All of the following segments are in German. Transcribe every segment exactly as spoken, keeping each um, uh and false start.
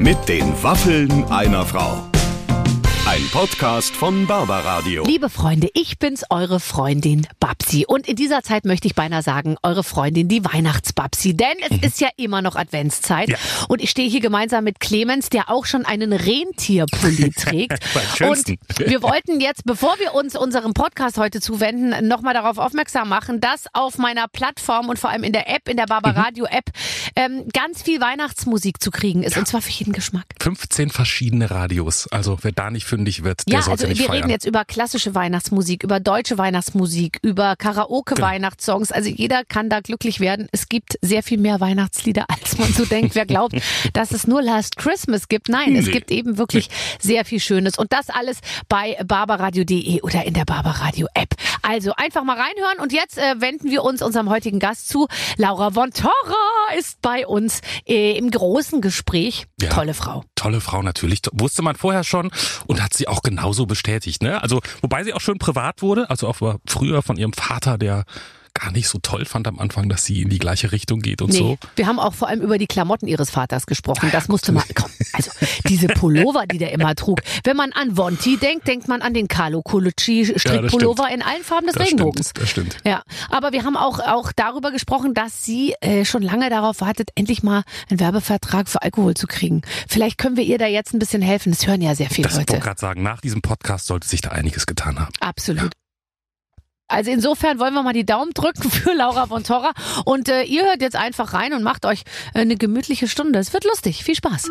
Mit den Waffeln einer Frau. Ein Podcast von Barbaradio. Liebe Freunde, ich bin's, eure Freundin Babsi. Und in dieser Zeit möchte ich beinahe sagen, eure Freundin, die Weihnachtsbabsi. Denn es mhm. ist ja immer noch Adventszeit. Ja. Und ich stehe hier gemeinsam mit Clemens, der auch schon einen Rentierpulli trägt. Und wir wollten jetzt, bevor wir uns unserem Podcast heute zuwenden, nochmal darauf aufmerksam machen, dass auf meiner Plattform und vor allem in der App, in der Barbaradio-App, ähm, ganz viel Weihnachtsmusik zu kriegen ist. Ja. Und zwar für jeden Geschmack. fünfzehn verschiedene Radios. Also wer da nicht fündig wird, der ja, sollte also nicht wir feiern. reden jetzt über klassische Weihnachtsmusik, über deutsche Weihnachtsmusik, über Karaoke-Weihnachtssongs. Also jeder kann da glücklich werden. Es gibt sehr viel mehr Weihnachtslieder, als man so denkt. Wer glaubt, dass es nur Last Christmas gibt? Nein, nee. Es gibt eben wirklich nee. sehr viel Schönes. Und das alles bei barbaradio punkt de oder in der Barbaradio-App. Also einfach mal reinhören. Und jetzt äh, wenden wir uns unserem heutigen Gast zu. Laura von Torra ist bei uns äh, im großen Gespräch. Ja, tolle Frau. Tolle Frau natürlich. Wusste man vorher schon und hat sie auch genauso bestätigt. Ne? Also wobei sie auch schön privat wurde. Also auch früher von ihrem Vater, der gar nicht so toll fand am Anfang, dass sie in die gleiche Richtung geht und nee, so. Wir haben auch vor allem über die Klamotten ihres Vaters gesprochen. Das musste man, komm, also diese Pullover, die der immer trug. Wenn man an Vonti denkt, denkt man an den Carlo Colucci Strickpullover ja, in allen Farben des das Regenbogens. Stimmt, das stimmt. Ja, aber wir haben auch, auch darüber gesprochen, dass sie äh, schon lange darauf wartet, endlich mal einen Werbevertrag für Alkohol zu kriegen. Vielleicht können wir ihr da jetzt ein bisschen helfen. Das hören ja sehr viele das Leute. Ich wollte gerade sagen, nach diesem Podcast sollte sich da einiges getan haben. Absolut. Ja. Also insofern wollen wir mal die Daumen drücken für Laura von Torra. Und äh, ihr hört jetzt einfach rein und macht euch äh, eine gemütliche Stunde. Es wird lustig. Viel Spaß.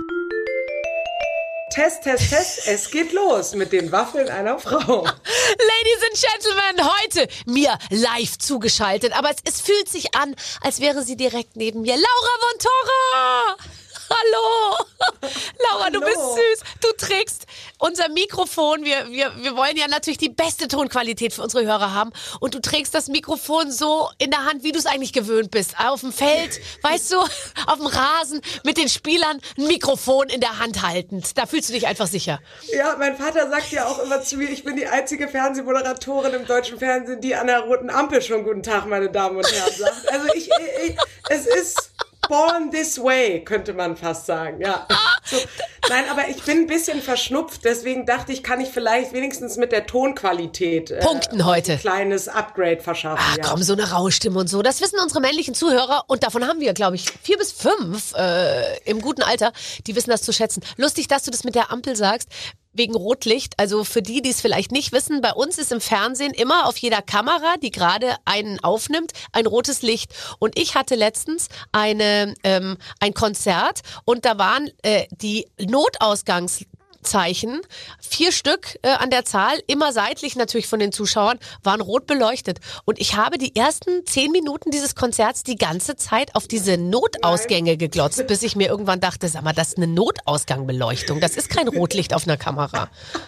Test, Test, Test. Es geht los mit den Waffeln einer Frau. Ladies and Gentlemen, heute mir live zugeschaltet. Aber es, es fühlt sich an, als wäre sie direkt neben mir. Laura von Torra! Hallo! Laura, Hallo. Du bist süß. Du trägst unser Mikrofon. Wir, wir, wir wollen ja natürlich die beste Tonqualität für unsere Hörer haben. Und du trägst das Mikrofon so in der Hand, wie du es eigentlich gewöhnt bist. Auf dem Feld, weißt du, auf dem Rasen mit den Spielern ein Mikrofon in der Hand haltend. Da fühlst du dich einfach sicher. Ja, mein Vater sagt ja auch immer zu mir, ich bin die einzige Fernsehmoderatorin im deutschen Fernsehen, die an der roten Ampel schon guten Tag, meine Damen und Herren, sagt. Also ich, ich es ist... Born this way, könnte man fast sagen, ja. So, nein, aber ich bin ein bisschen verschnupft, deswegen dachte ich, kann ich vielleicht wenigstens mit der Tonqualität äh, Punkten heute. Ein kleines Upgrade verschaffen. Ach ja. komm, so eine raue Stimme und so. Das wissen unsere männlichen Zuhörer und davon haben wir, glaube ich, vier bis fünf äh, im guten Alter, die wissen das zu schätzen. Lustig, dass du das mit der Ampel sagst. Wegen Rotlicht, also für die, die es vielleicht nicht wissen, bei uns ist im Fernsehen immer auf jeder Kamera, die gerade einen aufnimmt, ein rotes Licht. Und ich hatte letztens eine ähm, ein Konzert und da waren äh, die Notausgangs Zeichen, vier Stück äh, an der Zahl, immer seitlich natürlich von den Zuschauern, waren rot beleuchtet. Und ich habe die ersten zehn Minuten dieses Konzerts die ganze Zeit auf diese Notausgänge geglotzt, bis ich mir irgendwann dachte, sag mal, das ist eine Notausgangbeleuchtung, das ist kein Rotlicht auf einer Kamera.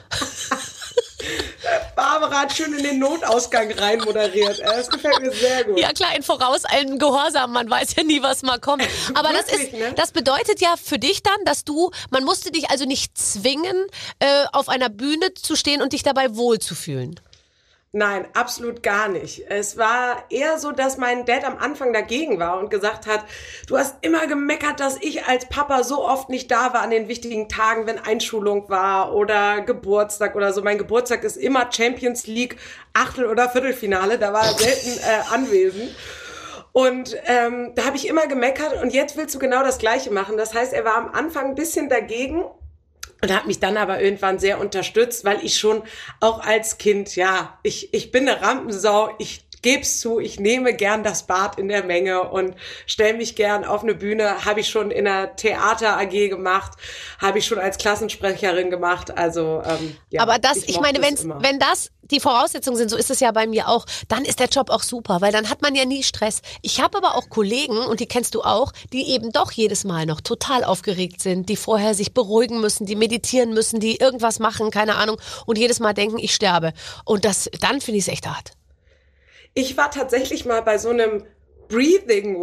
Barbara hat schön in den Notausgang rein moderiert. Das gefällt mir sehr gut. Ja klar, in vorauseilendem Gehorsam, man weiß ja nie, was mal kommt. Aber das ist, ne? Das bedeutet ja für dich dann, dass du, man musste dich also nicht zwingen, äh, auf einer Bühne zu stehen und dich dabei wohlzufühlen. Nein, absolut gar nicht. Es war eher so, dass mein Dad am Anfang dagegen war und gesagt hat, du hast immer gemeckert, dass ich als Papa so oft nicht da war an den wichtigen Tagen, wenn Einschulung war oder Geburtstag oder so. Mein Geburtstag ist immer Champions League, Achtel- oder Viertelfinale, da war er selten äh, anwesend. Und ähm, da habe ich immer gemeckert und jetzt willst du genau das Gleiche machen. Das heißt, er war am Anfang ein bisschen dagegen. Und hat mich dann aber irgendwann sehr unterstützt, weil ich schon auch als Kind, ja, ich ich bin eine Rampensau, ich geb's zu, ich nehme gern das Bad in der Menge und stelle mich gern auf eine Bühne, habe ich schon in der Theater-A G gemacht, habe ich schon als Klassensprecherin gemacht, also ähm, ja. Aber das, ich, ich meine, wenn's, wenn das die Voraussetzungen sind, so ist es ja bei mir auch, dann ist der Job auch super, weil dann hat man ja nie Stress. Ich habe aber auch Kollegen, und die kennst du auch, die eben doch jedes Mal noch total aufgeregt sind, die vorher sich beruhigen müssen, die meditieren müssen, die irgendwas machen, keine Ahnung, und jedes Mal denken, ich sterbe. Und das, dann finde ich es echt hart. Ich war tatsächlich mal bei so einem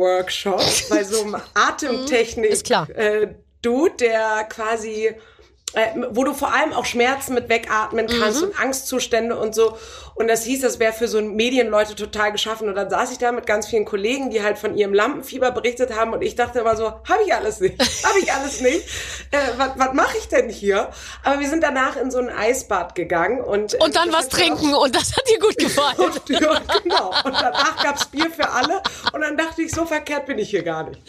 Breathing-Workshop, bei so einem Atemtechnik-Dude, äh, der quasi äh, wo du vor allem auch Schmerzen mit wegatmen kannst mhm. und Angstzustände und so. Und das hieß, das wäre für so Medienleute total geschaffen. Und dann saß ich da mit ganz vielen Kollegen, die halt von ihrem Lampenfieber berichtet haben. Und ich dachte immer so, habe ich alles nicht, habe ich alles nicht. Äh, was mache ich denn hier? Aber wir sind danach in so ein Eisbad gegangen. Und, äh, und dann was trinken. Und das hat dir gut gefallen. und, ja, genau. Und danach gab's Bier für alle. Und dann dachte ich, so verkehrt bin ich hier gar nicht.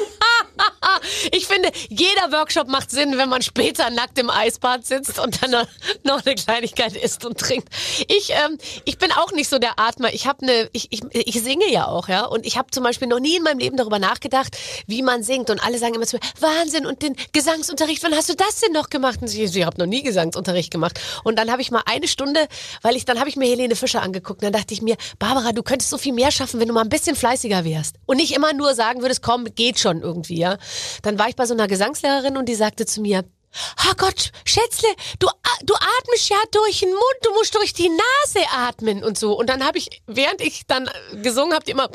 Ich finde, jeder Workshop macht Sinn, wenn man später nackt im Eisbad sitzt und dann noch eine Kleinigkeit isst und trinkt. Ich, ähm, ich bin auch nicht so der Atmer. Ich habe eine, ich, ich, ich singe ja auch, ja. Und ich habe zum Beispiel noch nie in meinem Leben darüber nachgedacht, wie man singt. Und alle sagen immer zu mir, Wahnsinn, und den Gesangsunterricht, wann hast du das denn noch gemacht? Und ich, ich habe noch nie Gesangsunterricht gemacht. Und dann habe ich mal eine Stunde, weil ich, dann habe ich mir Helene Fischer angeguckt. Und dann dachte ich mir, Barbara, du könntest so viel mehr schaffen, wenn du mal ein bisschen fleißiger wärst. Und nicht immer nur sagen würdest, komm, geht schon irgendwie, ja. Dann war ich bei so einer Gesangslehrerin und die sagte zu mir, Herrgott, Schätzle, du, du atmest ja durch den Mund, du musst durch die Nase atmen und so. Und dann habe ich, während ich dann gesungen habe, immer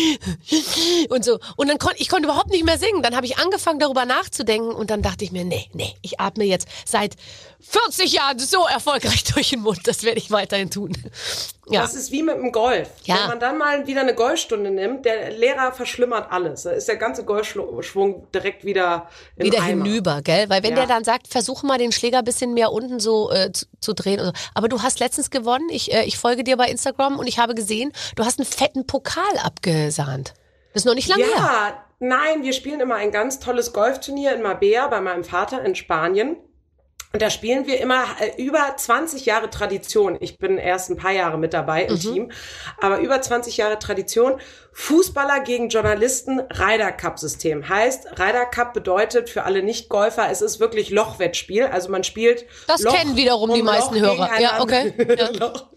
und so. Und dann konnte ich konnte überhaupt nicht mehr singen. Dann habe ich angefangen, darüber nachzudenken und dann dachte ich mir, nee, nee, ich atme jetzt seit vierzig Jahren so erfolgreich durch den Mund. Das werde ich weiterhin tun. Ja. Das ist wie mit dem Golf. Ja. Wenn man dann mal wieder eine Golfstunde nimmt, der Lehrer verschlimmert alles. Da ist der ganze Golfschwung direkt wieder im Wieder Eimer. hinüber, gell? Weil wenn Ja. der dann sagt, versuch mal den Schläger ein bisschen mehr unten so äh, zu, zu drehen. Oder so. Aber du hast letztens gewonnen. Ich, äh, ich folge dir bei Instagram und ich habe gesehen, du hast einen fetten Pokal abgesahnt. Das ist noch nicht lange her. Ja, nein, wir spielen immer ein ganz tolles Golfturnier in Marbella bei meinem Vater in Spanien. Und da spielen wir immer äh, über zwanzig Jahre Tradition. Ich bin erst ein paar Jahre mit dabei im mhm. Team. Aber über zwanzig Jahre Tradition. Fußballer gegen Journalisten, Ryder Cup System. Heißt, Ryder Cup bedeutet für alle Nicht-Golfer, es ist wirklich Lochwettspiel. Also man spielt Das Loch kennen wiederum um die meisten Loch Hörer. Ja, okay. Ja. Loch,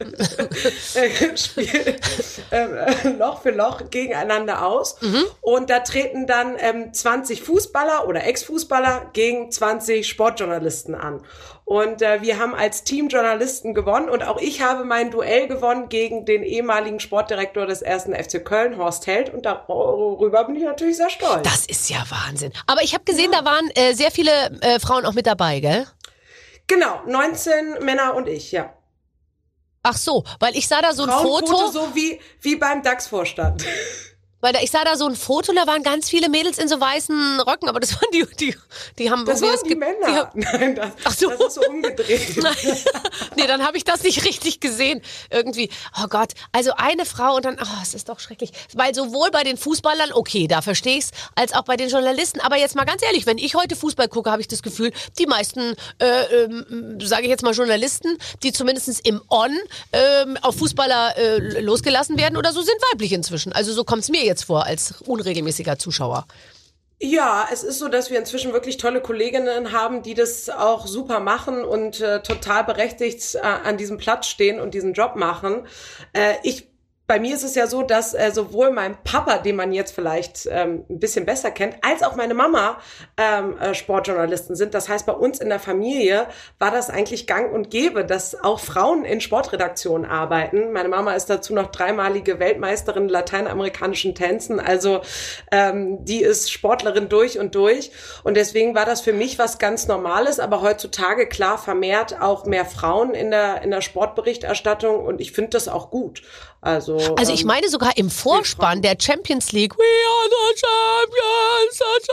äh, Spiel, äh, Loch für Loch gegeneinander aus. Mhm. Und da treten dann ähm, zwanzig Fußballer oder Ex-Fußballer gegen zwanzig Sportjournalisten an. Und äh, wir haben als Team Journalisten gewonnen und auch ich habe mein Duell gewonnen gegen den ehemaligen Sportdirektor des ersten F C Köln, Horst Held. Und darüber bin ich natürlich sehr stolz. Das ist ja Wahnsinn. Aber ich habe gesehen, ja. da waren äh, sehr viele äh, Frauen auch mit dabei, gell? Genau, neunzehn Männer und ich, ja. Ach so, weil ich sah da so ein Frauenquote, Foto. so wie, wie beim DAX-Vorstand. Weil da, ich sah da so ein Foto, da waren ganz viele Mädels in so weißen Röcken, aber das waren die, die, die haben das irgendwie... waren die gibt, Männer. Die haben, Nein, das, ach so. das ist so umgedreht. Nee, dann habe ich das nicht richtig gesehen. Irgendwie, oh Gott, also eine Frau und dann, oh, es ist doch schrecklich. Weil sowohl bei den Fußballern, okay, da verstehe ich's, als auch bei den Journalisten. Aber jetzt mal ganz ehrlich, wenn ich heute Fußball gucke, habe ich das Gefühl, die meisten, äh, ähm, sage ich jetzt mal Journalisten, die zumindest im On äh, auf Fußballer äh, losgelassen werden oder so, sind weiblich inzwischen. Also so kommt's mir jetzt vor als unregelmäßiger Zuschauer. Ja, es ist so, dass wir inzwischen wirklich tolle Kolleginnen haben, die das auch super machen und äh, total berechtigt äh, an diesem Platz stehen und diesen Job machen. Äh, ich Bei mir ist es ja so, dass äh, sowohl mein Papa, den man jetzt vielleicht ähm, ein bisschen besser kennt, als auch meine Mama ähm, äh, Sportjournalisten sind. Das heißt, bei uns in der Familie war das eigentlich gang und gäbe, dass auch Frauen in Sportredaktionen arbeiten. Meine Mama ist dazu noch dreimalige Weltmeisterin lateinamerikanischen Tänzen. Also ähm, die ist Sportlerin durch und durch. Und deswegen war das für mich was ganz Normales. Aber heutzutage, klar, vermehrt auch mehr Frauen in der, in der Sportberichterstattung. Und ich finde das auch gut. Also, also ich meine sogar im Vorspann der Champions League, we are the champions,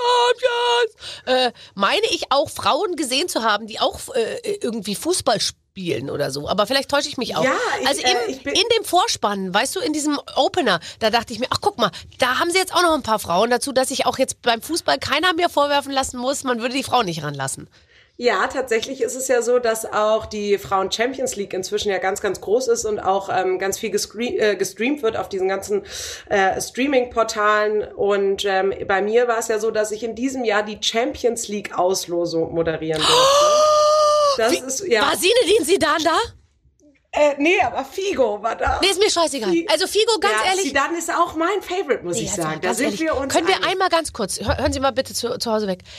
the champions, äh, meine ich auch Frauen gesehen zu haben, die auch äh, irgendwie Fußball spielen oder so. Aber vielleicht täusche ich mich auch. Ja, ich, also im, äh, ich bin in dem Vorspann, weißt du, in diesem Opener, da dachte ich mir, ach guck mal, da haben sie jetzt auch noch ein paar Frauen dazu, dass ich auch jetzt beim Fußball keiner mir vorwerfen lassen muss, man würde die Frau nicht ranlassen. Ja, tatsächlich ist es ja so, dass auch die Frauen Champions League inzwischen ja ganz, ganz groß ist und auch ähm, ganz viel gescre- äh, gestreamt wird auf diesen ganzen äh, Streaming-Portalen. Und ähm, bei mir war es ja so, dass ich in diesem Jahr die Champions League-Auslosung moderieren durfte. Das Wie, ist, ja. war Zinedine Zidane da? Äh, nee, aber Figo war da. Nee, ist mir scheißegal. Also Figo, ganz ja, ehrlich. Zidane ist auch mein Favorite, muss Nee, ich jetzt mal sagen. Da ganz sind ehrlich. wir uns Können wir einig. einmal ganz kurz, hör- hören Sie mal bitte zu, zu Hause weg.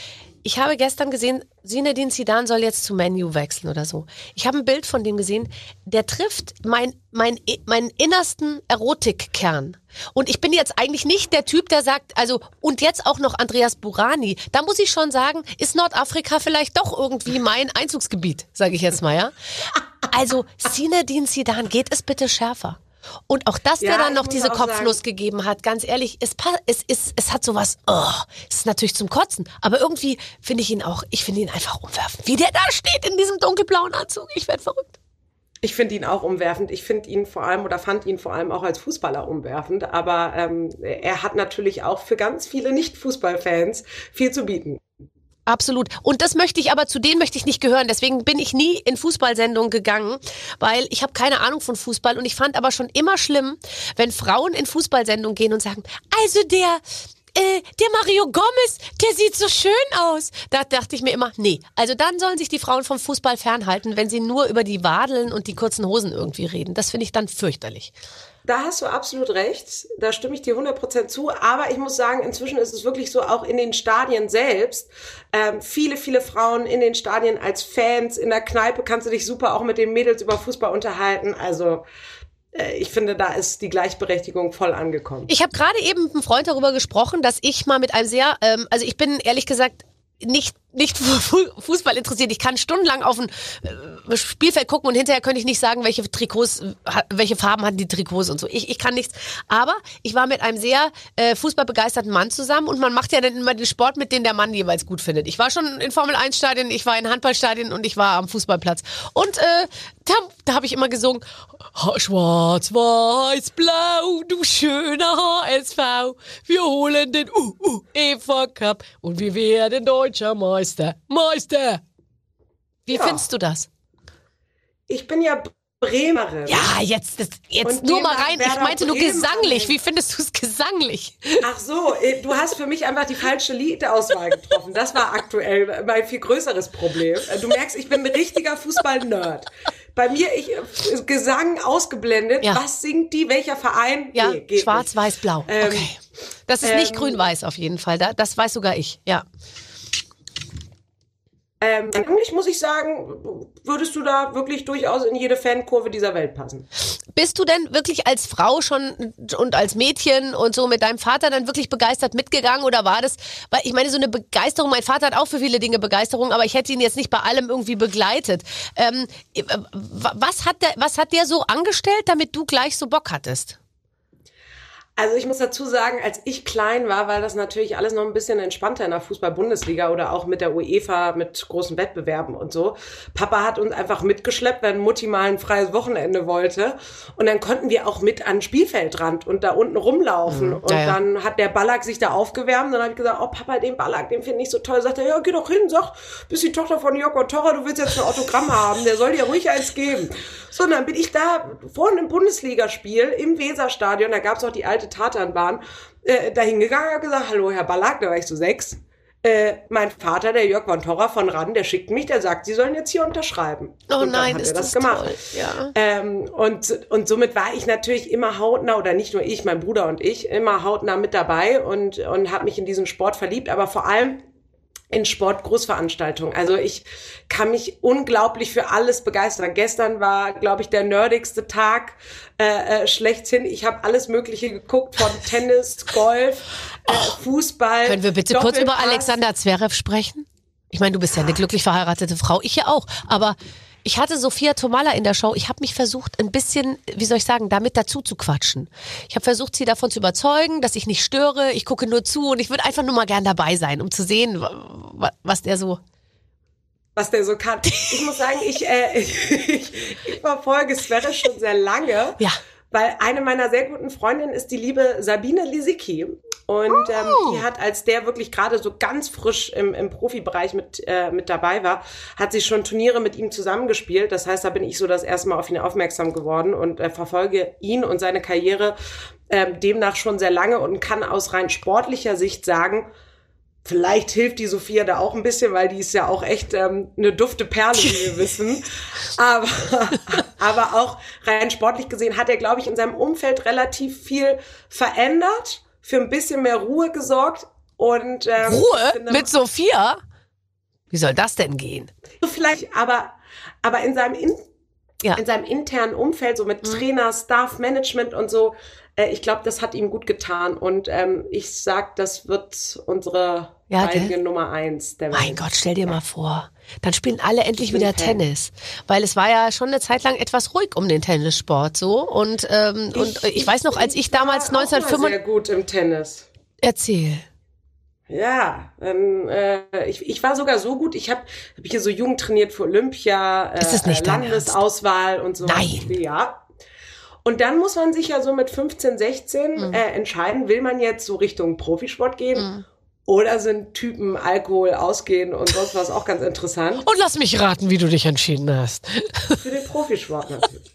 ich habe gestern gesehen, Zinedine Zidane soll jetzt zu Man U wechseln oder so. Ich habe ein Bild von dem gesehen, der trifft mein, mein, meinen innersten Erotikkern. Und ich bin jetzt eigentlich nicht der Typ, der sagt, also, und jetzt auch noch Andreas Burani. Da muss ich schon sagen, ist Nordafrika vielleicht doch irgendwie mein Einzugsgebiet, sage ich jetzt mal, ja? Also, Zinedine Zidane, geht es bitte schärfer? Und auch, dass ja, der dann noch diese Kopfnuss sagen. gegeben hat, ganz ehrlich, es, es, es, es hat sowas, oh, es ist natürlich zum Kotzen, aber irgendwie finde ich ihn auch, ich finde ihn einfach umwerfend. Wie der da steht in diesem dunkelblauen Anzug, ich werde verrückt. Ich finde ihn auch umwerfend. Ich finde ihn vor allem oder fand ihn vor allem auch als Fußballer umwerfend. Aber ähm, er hat natürlich auch für ganz viele Nicht-Fußballfans viel zu bieten. Absolut. Und das möchte ich aber, zu denen möchte ich nicht gehören. Deswegen bin ich nie in Fußballsendungen gegangen, weil ich habe keine Ahnung von Fußball. Und ich fand aber schon immer schlimm, wenn Frauen in Fußballsendungen gehen und sagen, also der... Äh, der Mario Gomez, der sieht so schön aus. Da dachte ich mir immer, nee. Also dann sollen sich die Frauen vom Fußball fernhalten, wenn sie nur über die Wadeln und die kurzen Hosen irgendwie reden. Das finde ich dann fürchterlich. Da hast du absolut recht. Da stimme ich dir hundert Prozent zu. Aber ich muss sagen, inzwischen ist es wirklich so, auch in den Stadien selbst, ähm, viele, viele Frauen in den Stadien als Fans. In der Kneipe kannst du dich super auch mit den Mädels über Fußball unterhalten. Also... Ich finde, da ist die Gleichberechtigung voll angekommen. Ich habe gerade eben mit einem Freund darüber gesprochen, dass ich mal mit einem sehr, ähm, also ich bin ehrlich gesagt nicht nicht Fußball interessiert. Ich kann stundenlang auf ein äh, Spielfeld gucken und hinterher könnte ich nicht sagen, welche Trikots, welche Farben hatten die Trikots und so. Ich, ich kann nichts. Aber ich war mit einem sehr äh, fußballbegeisterten Mann zusammen und man macht ja dann immer den Sport, mit dem der Mann jeweils gut findet. Ich war schon in Formel eins Stadien, ich war in Handballstadien und ich war am Fußballplatz. Und äh, da, da habe ich immer gesungen, schwarz, weiß, blau, du schöner H S V. Wir holen den U U E V A Cup und wir werden deutscher Meister. Meister, Meister. Wie ja. findest du das? Ich bin ja Bremerin. Ja, jetzt, das, jetzt nur mal rein. Ich meinte nur gesanglich. Wie findest du es gesanglich? Ach so, du hast für mich einfach die falsche Liedauswahl getroffen. Das war aktuell mein viel größeres Problem. Du merkst, ich bin ein richtiger Fußball-Nerd. Bei mir, ich Gesang ausgeblendet. Ja. Was singt die? Welcher Verein? Ja, nee, geht schwarz, nicht. weiß, blau. Ähm, okay. Das ist nicht ähm, grün-weiß auf jeden Fall. Das weiß sogar ich, ja. Ähm, eigentlich muss ich sagen, würdest du da wirklich durchaus in jede Fankurve dieser Welt passen. Bist du denn wirklich als Frau schon und als Mädchen und so mit deinem Vater dann wirklich begeistert mitgegangen oder war das, weil ich meine so eine Begeisterung, mein Vater hat auch für viele Dinge Begeisterung, aber ich hätte ihn jetzt nicht bei allem irgendwie begleitet. Ähm, was hat der, was hat der so angestellt, damit du gleich so Bock hattest? Also ich muss dazu sagen, als ich klein war, war das natürlich alles noch ein bisschen entspannter in der Fußball-Bundesliga oder auch mit der UEFA, mit großen Wettbewerben und so. Papa hat uns einfach mitgeschleppt, wenn Mutti mal ein freies Wochenende wollte. Und dann konnten wir auch mit an den Spielfeldrand und da unten rumlaufen. Mhm. Und ja, ja. dann hat der Ballack sich da aufgewärmt. Dann habe ich gesagt, oh Papa, den Ballack, den finde ich so toll. Sagt er, ja, geh doch hin, sag, bist die Tochter von Jörg Torra, du willst jetzt ein Autogramm haben. Der soll dir ruhig eins geben. So, und dann bin ich da vorhin im Bundesligaspiel im Weserstadion, da gab es auch die alte Tatanbahn, äh, da hingegangen und habe gesagt, hallo Herr Ballack, da war ich so sechs. Äh, mein Vater, der Jörg von Torra von Rann, der schickt mich, der sagt, Sie sollen jetzt hier unterschreiben. Oh und nein, dann hat ist er das, das gemacht. Toll. Ja. Ähm, und, und somit war ich natürlich immer hautnah, oder nicht nur ich, mein Bruder und ich, immer hautnah mit dabei und, und habe mich in diesen Sport verliebt, aber vor allem in Sportgroßveranstaltungen. Also ich kann mich unglaublich für alles begeistern. Gestern war, glaube ich, der nerdigste Tag äh, äh, schlechthin. Ich habe alles Mögliche geguckt, von Tennis, Golf, äh, Fußball. Können wir bitte Doppelpass. kurz über Alexander Zverev sprechen? Ich meine, du bist ja eine glücklich verheiratete Frau, ich ja auch. Aber ich hatte Sophia Tomalla in der Show. Ich habe mich versucht, ein bisschen, wie soll ich sagen, damit dazu zu quatschen. Ich habe versucht, sie davon zu überzeugen, dass ich nicht störe. Ich gucke nur zu und ich würde einfach nur mal gern dabei sein, um zu sehen, was der so... Was der so kann. Ich muss sagen, ich, äh, ich, ich verfolge Zverev schon sehr lange. Ja. Weil eine meiner sehr guten Freundinnen ist die liebe Sabine Lisicki. Und ähm, oh. die hat, als der wirklich gerade so ganz frisch im, im Profibereich mit, äh, mit dabei war, hat sie schon Turniere mit ihm zusammengespielt. Das heißt, da bin ich so das erste Mal auf ihn aufmerksam geworden und äh, verfolge ihn und seine Karriere äh, demnach schon sehr lange und kann aus rein sportlicher Sicht sagen, vielleicht hilft die Sophia da auch ein bisschen, weil die ist ja auch echt ähm, eine dufte Perle, wie wir wissen. Aber, aber auch rein sportlich gesehen hat er, glaube ich, in seinem Umfeld relativ viel verändert, für ein bisschen mehr Ruhe gesorgt. Und ähm, Ruhe? finde, mit Sophia? Wie soll das denn gehen? Vielleicht, aber, aber in seinem, in, Ja. in seinem internen Umfeld, so mit Mhm. Trainer, Staff, Management und so, äh, ich glaube, das hat ihm gut getan. Und ähm, ich sag, das wird unsere Ja, baldige gell? Nummer eins der Welt. Mein Gott, stell dir mal vor. Dann spielen alle endlich Ich bin wieder Fan. Tennis. Weil es war ja schon eine Zeit lang etwas ruhig um den Tennissport so. Und, ähm, und ich weiß noch, als ich damals war auch mal neunzehnhundertfünfundneunzig... sehr gut im Tennis. Erzähl. Ja, ähm, äh, ich, ich war sogar so gut, ich habe hab hier so Jugend trainiert für Olympia, äh, Ist das nicht äh, dein Landesauswahl und so. Nein. Ja. Und dann muss man sich ja so mit fünfzehn, sechzehn Mhm. äh, entscheiden, will man jetzt so Richtung Profisport gehen Mhm. oder sind Typen Alkohol, Ausgehen und sonst was auch ganz interessant? Und lass mich raten, wie du dich entschieden hast. Für den Profisport natürlich.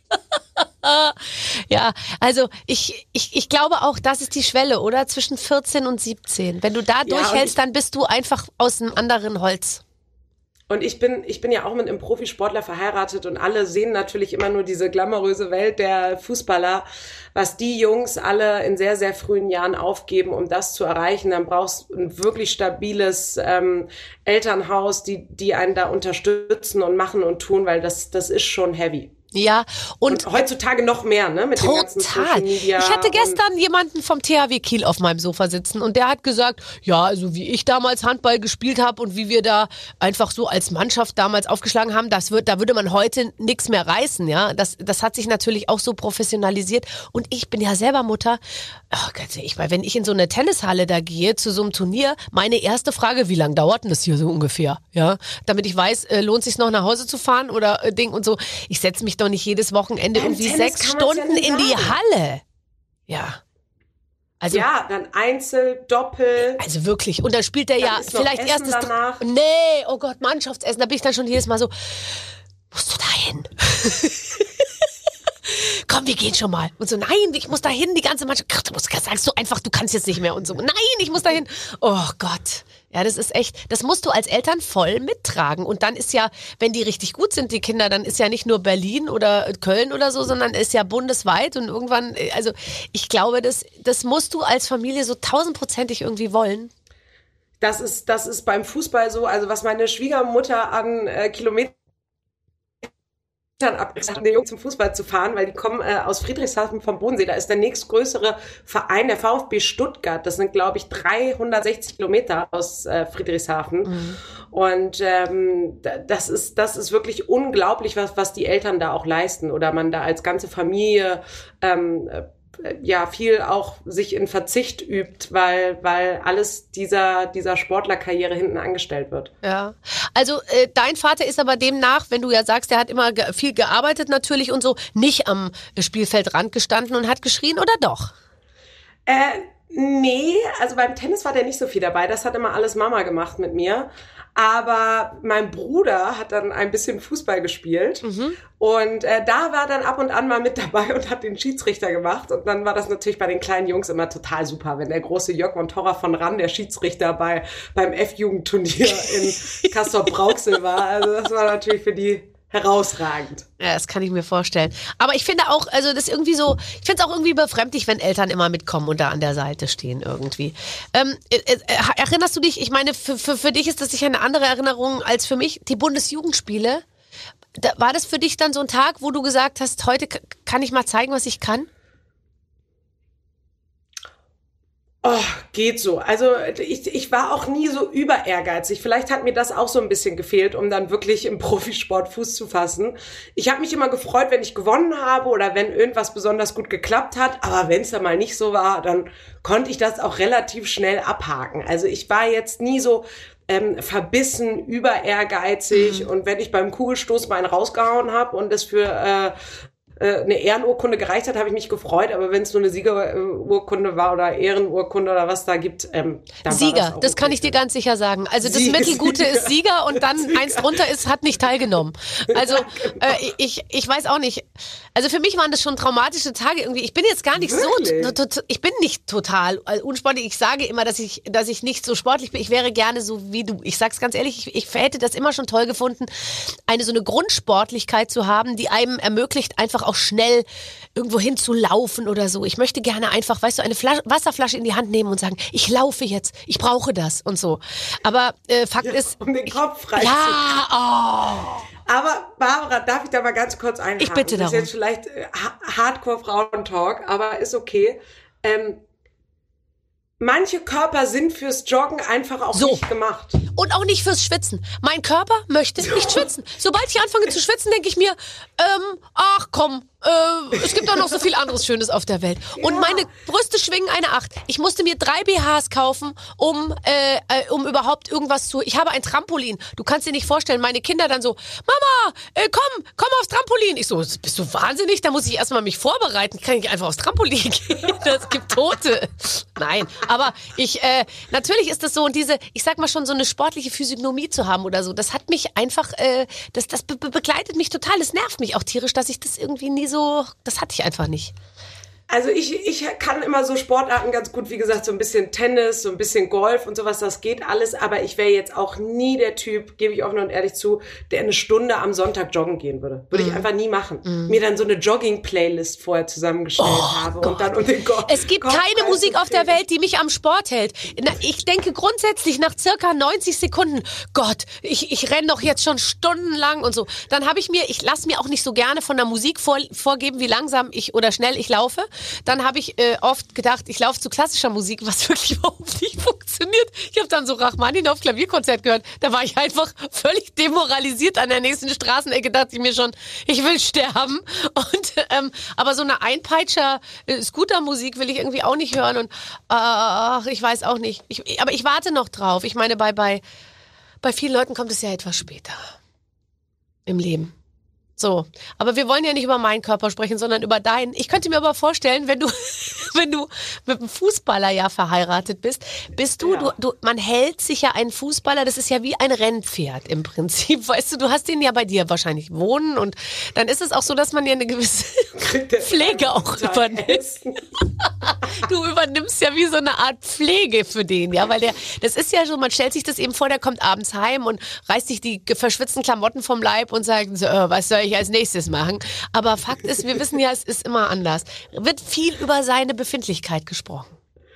Ja, also ich, ich, ich glaube auch, das ist die Schwelle, oder? Zwischen vierzehn und siebzehn. Wenn du da Ja, durchhältst, und ich- dann bist du einfach aus einem anderen Holz. Und ich bin, ich bin ja auch mit einem Profisportler verheiratet und alle sehen natürlich immer nur diese glamouröse Welt der Fußballer, was die Jungs alle in sehr, sehr frühen Jahren aufgeben, um das zu erreichen. Dann brauchst du ein wirklich stabiles ähm, Elternhaus, die, die einen da unterstützen und machen und tun, weil das, das ist schon heavy. Ja, und, Und heutzutage noch mehr, ne? Mit dem ganzen total. Social Media. Ich hatte und- gestern jemanden vom T H W Kiel auf meinem Sofa sitzen und der hat gesagt, ja, also wie ich damals Handball gespielt habe und wie wir da einfach so als Mannschaft damals aufgeschlagen haben, das wird, da würde man heute nichts mehr reißen, ja. Das, das hat sich natürlich auch so professionalisiert und ich bin ja selber Mutter. Ach, ganz ehrlich, weil wenn ich in so eine Tennishalle da gehe zu so einem Turnier, meine erste Frage, wie lange dauert denn das hier so ungefähr, ja? Damit ich weiß, äh, lohnt sich noch nach Hause zu fahren oder äh, Ding und so. Ich setze mich doch nicht jedes Wochenende Beim irgendwie Tennis sechs kann man's ja Stunden nicht in die sagen. Halle. Ja. Also, Ja, dann Einzel, Doppel. also wirklich. Und dann spielt der ja ist noch vielleicht Essen erstes. danach. Nee, oh Gott, Mannschaftsessen. Da bin ich dann schon jedes Mal so, musst du da hin? Komm, wir gehen schon mal. Und so, nein, ich muss da hin, die ganze Mannschaft. Ach, du musst, sagst du einfach, du kannst jetzt nicht mehr. Und so, nein, ich muss da hin. Oh Gott. Ja, das ist echt, das musst du als Eltern voll mittragen. Und dann ist ja, wenn die richtig gut sind, die Kinder, dann ist ja nicht nur Berlin oder Köln oder so, sondern ist ja bundesweit und irgendwann, also ich glaube, das, das musst du als Familie so tausendprozentig irgendwie wollen. Das ist, das ist beim Fußball so, also was meine Schwiegermutter an äh, Kilometern abgesagt, um den Jungen zum Fußball zu fahren, weil die kommen äh, aus Friedrichshafen vom Bodensee. Da ist der nächstgrößere Verein, der VfB Stuttgart. Das sind, glaube ich, dreihundertsechzig Kilometer aus äh, Friedrichshafen. Mhm. Und ähm, das ist, das ist wirklich unglaublich, was, was die Eltern da auch leisten. Oder man da als ganze Familie ähm, ja viel auch sich in Verzicht übt, weil weil alles dieser dieser Sportlerkarriere hinten angestellt wird. Ja, also äh, dein Vater ist aber demnach, wenn du ja sagst, er hat immer ge- viel gearbeitet natürlich und so, nicht am Spielfeldrand gestanden und hat geschrien, oder doch? Äh, nee, also beim Tennis war der nicht so viel dabei. Das hat immer alles Mama gemacht mit mir. Aber mein Bruder hat dann ein bisschen Fußball gespielt mhm. und äh, da war dann ab und an mal mit dabei und hat den Schiedsrichter gemacht. Und dann war das natürlich bei den kleinen Jungs immer total super, wenn der große Jörg von Torra von Rann, der Schiedsrichter bei beim F-Jugendturnier in Castrop-Rauxel war. Also das war natürlich für die herausragend. Ja, das kann ich mir vorstellen. Aber ich finde auch, also das ist irgendwie so, ich finde es auch irgendwie befremdlich, wenn Eltern immer mitkommen und da an der Seite stehen irgendwie. Ähm, äh, äh, erinnerst du dich, ich meine, für, für, für dich ist das sicher eine andere Erinnerung als für mich, die Bundesjugendspiele. Da, war das für dich dann so ein Tag, wo du gesagt hast, heute k- kann ich mal zeigen, was ich kann? Oh, geht so. Also ich, ich war auch nie so über ehrgeizig. Vielleicht hat mir das auch so ein bisschen gefehlt, um dann wirklich im Profisport Fuß zu fassen. Ich habe mich immer gefreut, wenn ich gewonnen habe oder wenn irgendwas besonders gut geklappt hat. Aber wenn es dann mal nicht so war, dann konnte ich das auch relativ schnell abhaken. Also ich war jetzt nie so ähm, verbissen, über ehrgeizig. Mhm. Und wenn ich beim Kugelstoß mal einen rausgehauen habe und das für äh, eine Ehrenurkunde gereicht hat, habe ich mich gefreut, aber wenn es nur eine Siegerurkunde war oder Ehrenurkunde oder was da gibt, ähm, dann Sieger, war das, auch das kann okay. ich dir ganz sicher sagen. Also das Sieger. Mittelgute ist Sieger und dann Sieger. eins drunter ist, hat nicht teilgenommen. Also Ja, genau. äh, ich, ich weiß auch nicht. Also für mich waren das schon traumatische Tage irgendwie. Ich bin jetzt gar nicht Wirklich? so, to, to, ich bin nicht total unsportlich. Ich sage immer, dass ich, dass ich nicht so sportlich bin. Ich wäre gerne so wie du. Ich sag's ganz ehrlich, ich, ich hätte das immer schon toll gefunden, eine so eine Grundsportlichkeit zu haben, die einem ermöglicht, einfach einfach auch schnell irgendwo hin zu laufen oder so. Ich möchte gerne einfach, weißt du, eine Flasche, Wasserflasche in die Hand nehmen und sagen, ich laufe jetzt, ich brauche das und so. Aber äh, Fakt ja, ist... Um den Kopf frei Ja, zu oh. Aber Barbara, darf ich da mal ganz kurz einhaken? Ich bitte darum. Das ist jetzt vielleicht äh, Hardcore-Frauentalk, aber ist okay. Ähm, manche Körper sind fürs Joggen einfach auch so. nicht gemacht. Und auch nicht fürs Schwitzen. Mein Körper möchte nicht schwitzen. Sobald ich anfange zu schwitzen, denke ich mir, ähm, ach komm, äh, es gibt doch noch so viel anderes Schönes auf der Welt. Und ja. meine Brüste schwingen eine Acht. Ich musste mir drei B Hs kaufen, um äh, äh, um überhaupt irgendwas zu... Ich habe ein Trampolin. Du kannst dir nicht vorstellen, meine Kinder dann so, Mama, äh, komm, komm aufs Trampolin. Ich so, bist du wahnsinnig? Da muss ich erstmal mich vorbereiten. Ich kann nicht einfach aufs Trampolin gehen. Das gibt Tote. Nein, aber ich, äh, natürlich ist das so, und diese, ich sag mal schon, so eine sportliche Physiognomie zu haben oder so, das hat mich einfach, äh, das, das be- begleitet mich total. Es nervt mich auch tierisch, dass ich das irgendwie nie so, das hatte ich einfach nicht. Also ich, ich kann immer so Sportarten ganz gut, wie gesagt, so ein bisschen Tennis, so ein bisschen Golf und sowas, das geht alles, aber ich wäre jetzt auch nie der Typ, gebe ich offen und ehrlich zu, der eine Stunde am Sonntag joggen gehen würde. Würde mm. ich einfach nie machen. Mm. Mir dann so eine Jogging-Playlist vorher zusammengestellt oh, habe Gott. und dann um den Kopf. Es gibt keine Musik auf der Welt, die mich am Sport hält. Ich denke grundsätzlich nach circa neunzig Sekunden, Gott, ich, ich renne doch jetzt schon stundenlang und so. Dann habe ich mir, ich lasse mir auch nicht so gerne von der Musik vor, vorgeben, wie langsam ich oder schnell ich laufe. Dann habe ich äh, oft gedacht, ich laufe zu klassischer Musik, was wirklich überhaupt nicht funktioniert. Ich habe dann so Rachmaninoff Klavierkonzert gehört. Da war ich einfach völlig demoralisiert an der nächsten Straßenecke. Dachte ich mir schon, ich will sterben. Und ähm, aber so eine Einpeitscher äh, Scootermusik will ich irgendwie auch nicht hören. Und ach, ich weiß auch nicht. Ich, aber ich warte noch drauf. Ich meine, bei bei bei vielen Leuten kommt es ja etwas später im Leben. So, aber wir wollen ja nicht über meinen Körper sprechen, sondern über deinen. Ich könnte mir aber vorstellen, wenn du, wenn du mit einem Fußballer ja verheiratet bist, bist du, ja. du, du, man hält sich ja einen Fußballer, das ist ja wie ein Rennpferd im Prinzip, weißt du, du hast den ja bei dir wahrscheinlich wohnen und dann ist es auch so, dass man ja eine gewisse Pflege auch übernimmt. Du übernimmst ja wie so eine Art Pflege für den, ja, weil der, das ist ja so, man stellt sich das eben vor, der kommt abends heim und reißt sich die verschwitzten Klamotten vom Leib und sagt, so, äh, was soll ich als nächstes machen? Aber Fakt ist, wir wissen ja, es ist immer anders. Wird viel über seine Befindlichkeit gesprochen?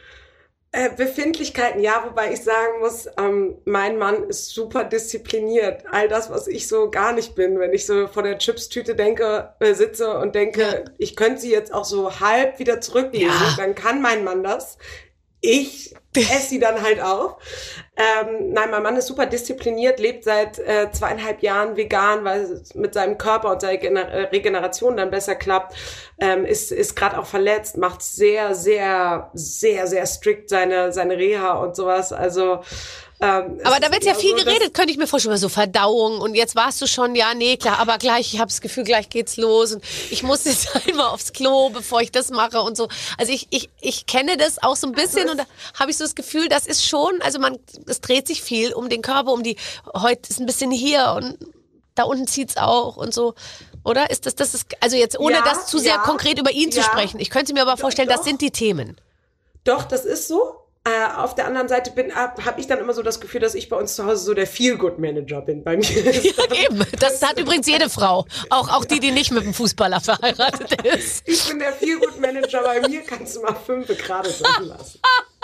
Äh, Befindlichkeiten, ja, wobei ich sagen muss, ähm, mein Mann ist super diszipliniert. All das, was ich so gar nicht bin, wenn ich so vor der Chipstüte denke, äh, sitze und denke, ja. ich könnte sie jetzt auch so halb wieder zurücklegen, ja. dann kann mein Mann das. Ich esse sie dann halt auf. Ähm, nein, mein Mann ist super diszipliniert, lebt seit äh, zweieinhalb Jahren vegan, weil es mit seinem Körper und seiner Gener- Regeneration dann besser klappt. Ähm, ist ist gerade auch verletzt, macht sehr, sehr, sehr, sehr strikt seine seine Reha und sowas. Also Ähm, aber da wird ja viel so, geredet, könnte ich mir vorstellen, über so Verdauung und jetzt warst du schon, ja, nee, klar, aber gleich, ich habe das Gefühl, gleich geht's los und ich muss jetzt einmal aufs Klo, bevor ich das mache und so. Also ich ich ich kenne das auch so ein bisschen also und da habe ich so das Gefühl, das ist schon, also man, es dreht sich viel um den Körper, um die, heute ist ein bisschen hier und da unten zieht's auch und so. Oder ist das, das ist, also jetzt ohne ja, das zu sehr ja, konkret über ihn ja, zu sprechen. Ich könnte mir aber vorstellen, doch, das sind die Themen. Doch, das ist so. Äh, auf der anderen Seite bin habe ich dann immer so das Gefühl, dass ich bei uns zu Hause so der Feel-Good-Manager bin. Bei mir ist ja, eben. Das hat übrigens jede Frau. Auch, auch die, die nicht mit einem Fußballer verheiratet ist. Ich bin der Feel-Good-Manager. Bei mir kannst du mal fünf gerade sein lassen.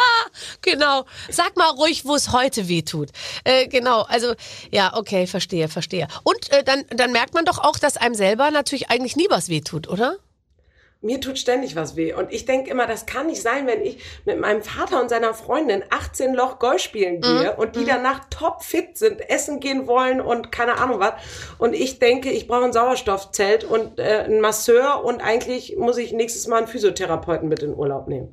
Genau. Sag mal ruhig, wo es heute weh tut. Äh, genau. Also, ja, okay, verstehe, verstehe. Und äh, dann, dann merkt man doch auch, dass einem selber natürlich eigentlich nie was weh tut, oder? Mir tut ständig was weh. Und ich denke immer, das kann nicht sein, wenn ich mit meinem Vater und seiner Freundin achtzehn Loch Golf spielen gehe mm. und die danach topfit sind, essen gehen wollen und keine Ahnung was. Und ich denke, ich brauche ein Sauerstoffzelt und äh, einen Masseur und eigentlich muss ich nächstes Mal einen Physiotherapeuten mit in Urlaub nehmen.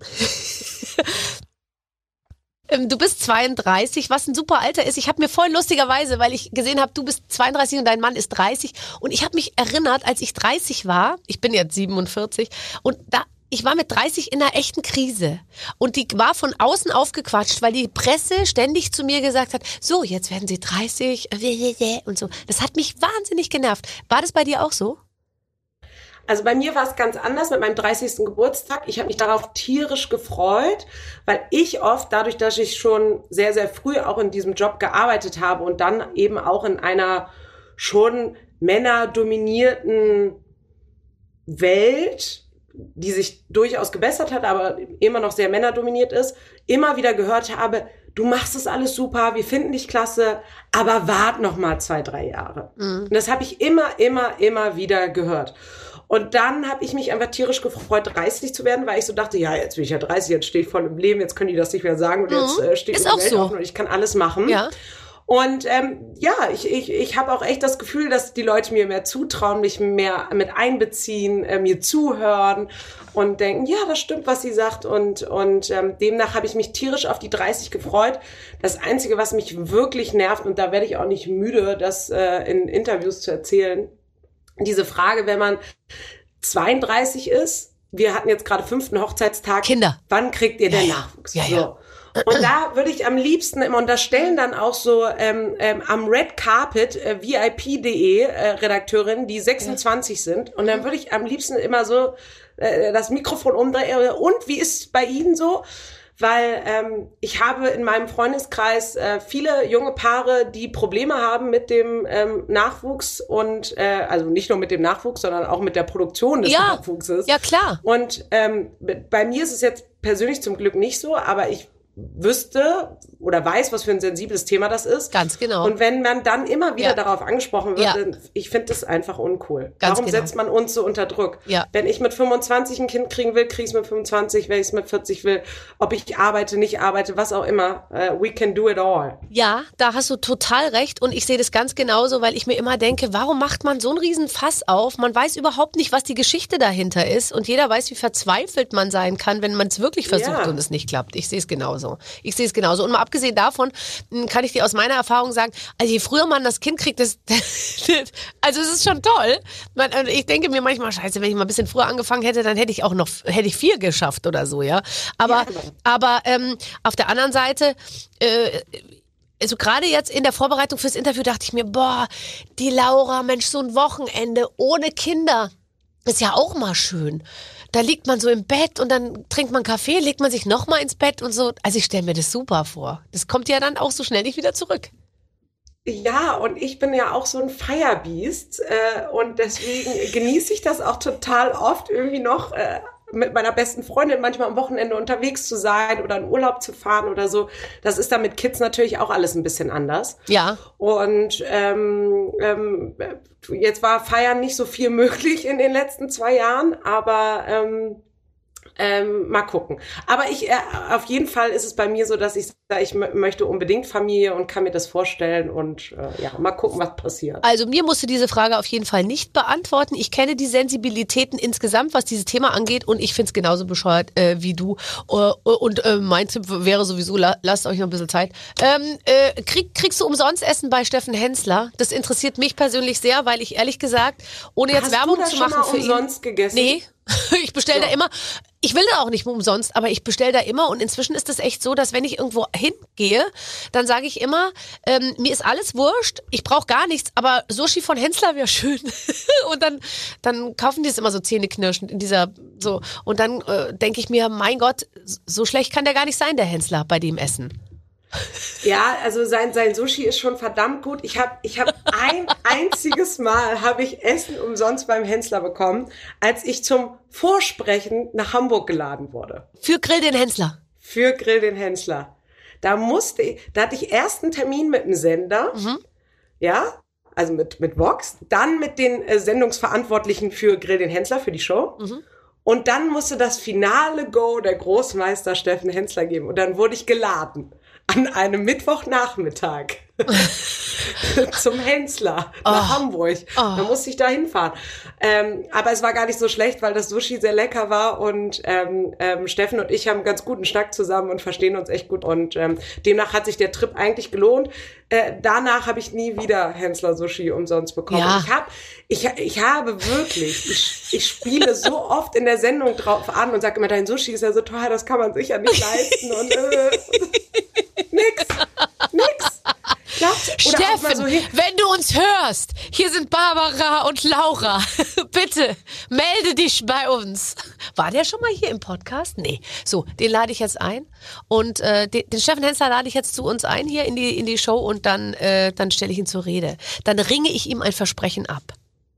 Du bist zweiunddreißig, was ein super Alter ist. Ich habe mir voll lustigerweise, weil ich gesehen habe, du bist zweiunddreißig und dein Mann ist dreißig. Und ich habe mich erinnert, als ich dreißig war, ich bin jetzt siebenundvierzig, und da ich war mit dreißig in einer echten Krise. Und die war von außen aufgequatscht, weil die Presse ständig zu mir gesagt hat, so, jetzt werden sie dreißig und so. Das hat mich wahnsinnig genervt. War das bei dir auch so? Also bei mir war es ganz anders mit meinem dreißigsten Geburtstag. Ich habe mich darauf tierisch gefreut, weil ich oft, dadurch, dass ich schon sehr, sehr früh auch in diesem Job gearbeitet habe und dann eben auch in einer schon männerdominierten Welt, die sich durchaus gebessert hat, aber immer noch sehr männerdominiert ist, immer wieder gehört habe, du machst das alles super, wir finden dich klasse, aber wart noch mal zwei, drei Jahre. Mhm. Und das habe ich immer, immer, immer wieder gehört. Und dann habe ich mich einfach tierisch gefreut, dreißig zu werden, weil ich so dachte, ja, jetzt bin ich ja dreißig, jetzt stehe ich voll im Leben, jetzt können die das nicht mehr sagen und mhm. jetzt äh, steht ist die auch Welt so. offen und ich kann alles machen. Ja. Und ähm, ja, ich, ich, ich habe auch echt das Gefühl, dass die Leute mir mehr zutrauen, mich mehr mit einbeziehen, äh, mir zuhören und denken, ja, das stimmt, was sie sagt. Und, und ähm, demnach habe ich mich tierisch auf die dreißig gefreut. Das Einzige, was mich wirklich nervt, und da werde ich auch nicht müde, das äh, in Interviews zu erzählen, diese Frage, wenn man zweiunddreißig ist, wir hatten jetzt gerade fünften Hochzeitstag. Kinder. Wann kriegt ihr denn ja, Nachwuchs? Ja, ja. So. Und da würde ich am liebsten immer, und da stellen dann auch so ähm, ähm, am Red Carpet äh, V I P punkt de äh, Redakteurin, die sechsundzwanzig ja. sind. Und dann würde ich am liebsten immer so äh, das Mikrofon umdrehen. Und wie ist es bei Ihnen so? Weil ähm, ich habe in meinem Freundeskreis äh, viele junge Paare, die Probleme haben mit dem ähm, Nachwuchs und äh, also nicht nur mit dem Nachwuchs, sondern auch mit der Produktion des ja, Nachwuchses. Ja, klar. Und ähm, bei mir ist es jetzt persönlich zum Glück nicht so, aber ich wüsste oder weiß, was für ein sensibles Thema das ist. Ganz genau. Und wenn man dann immer wieder ja. darauf angesprochen wird, ja. dann, ich finde das einfach uncool. Ganz Warum genau. setzt man uns so unter Druck? Ja. Wenn ich mit fünfundzwanzig ein Kind kriegen will, kriege ich es mit fünfundzwanzig, wenn ich es mit vierzig will, ob ich arbeite, nicht arbeite, was auch immer. Uh, we can do it all. Ja, da hast du total recht und ich sehe das ganz genauso, weil ich mir immer denke, warum macht man so einen riesen Fass auf? Man weiß überhaupt nicht, was die Geschichte dahinter ist und jeder weiß, wie verzweifelt man sein kann, wenn man es wirklich versucht ja. und es nicht klappt. Ich sehe es genauso. Ich sehe es genauso. Und mal abgesehen davon kann ich dir aus meiner Erfahrung sagen, also je früher man das Kind kriegt, das, also es ist schon toll. Man, ich denke mir manchmal, scheiße, wenn ich mal ein bisschen früher angefangen hätte, dann hätte ich auch noch, hätte ich vier geschafft oder so, ja. Aber, ja, genau. aber ähm, auf der anderen Seite, äh, also gerade jetzt in der Vorbereitung fürs Interview dachte ich mir, boah, die Laura, Mensch, so ein Wochenende ohne Kinder ist ja auch mal schön. Da liegt man so im Bett und dann trinkt man Kaffee, legt man sich nochmal ins Bett und so. Also ich stelle mir das super vor. Das kommt ja dann auch so schnell nicht wieder zurück. Ja, und ich bin ja auch so ein Firebeast äh, und deswegen genieße ich das auch total oft irgendwie noch äh, mit meiner besten Freundin manchmal am Wochenende unterwegs zu sein oder in Urlaub zu fahren oder so. Das ist dann mit Kids natürlich auch alles ein bisschen anders. Ja. Und ähm, ähm, jetzt war Feiern nicht so viel möglich in den letzten zwei Jahren, aber ähm, Ähm, mal gucken. Aber ich, äh, auf jeden Fall ist es bei mir so, dass ich sage, ich m- möchte unbedingt Familie und kann mir das vorstellen und äh, ja, mal gucken, was passiert. Also mir musst du diese Frage auf jeden Fall nicht beantworten. Ich kenne die Sensibilitäten insgesamt, was dieses Thema angeht und ich finde es genauso bescheuert äh, wie du. Uh, und äh, mein Tipp wäre sowieso, la- lasst euch noch ein bisschen Zeit. Ähm, äh, krieg, kriegst du umsonst Essen bei Steffen Hensler? Das interessiert mich persönlich sehr, weil ich ehrlich gesagt, ohne jetzt Hast Werbung du da zu schon machen mal für umsonst ihn. gegessen? Nee. Ich bestelle ja. da immer, ich will da auch nicht umsonst, aber ich bestelle da immer und inzwischen ist es echt so, dass wenn ich irgendwo hingehe, dann sage ich immer, ähm, mir ist alles wurscht, ich brauche gar nichts, aber Sushi von Hensler wäre schön. Und dann, dann kaufen die es immer so zähneknirschend in dieser, so. Und dann äh, denke ich mir, mein Gott, so schlecht kann der gar nicht sein, der Hensler, bei dem Essen. Ja, also sein sein Sushi ist schon verdammt gut. Ich habe ich hab ein einziges Mal habe ich Essen umsonst beim Hensler bekommen, als ich zum Vorsprechen nach Hamburg geladen wurde. Für Grill den Hensler. Für Grill den Hensler. Da musste ich, da hatte ich erst einen Termin mit dem Sender, mhm. ja, also mit mit Vox, dann mit den äh, Sendungsverantwortlichen für Grill den Hensler für die Show. Mhm. Und dann musste das finale Go der Großmeister Steffen Hensler geben und dann wurde ich geladen. An einem Mittwochnachmittag zum Hensler nach oh. Hamburg. Oh. Da musste ich da hinfahren. Ähm, aber es war gar nicht so schlecht, weil das Sushi sehr lecker war und ähm, ähm, Steffen und ich haben einen ganz guten Schnack zusammen und verstehen uns echt gut und ähm, demnach hat sich der Trip eigentlich gelohnt. Äh, danach habe ich nie wieder Hensler Sushi umsonst bekommen. Ja. Ich, hab, ich, ich habe wirklich, ich, ich spiele so oft in der Sendung drauf an und sage immer, dein Sushi ist ja so teuer, das kann man sich ja nicht leisten und äh, nix, nix. Steffen, so wenn du uns hörst, hier sind Barbara und Laura. Bitte, melde dich bei uns. War der schon mal hier im Podcast? Nee. So, den lade ich jetzt ein. Und äh, den, den Steffen Hensler lade ich jetzt zu uns ein hier in die, in die Show und dann, äh, dann stelle ich ihn zur Rede. Dann ringe ich ihm ein Versprechen ab.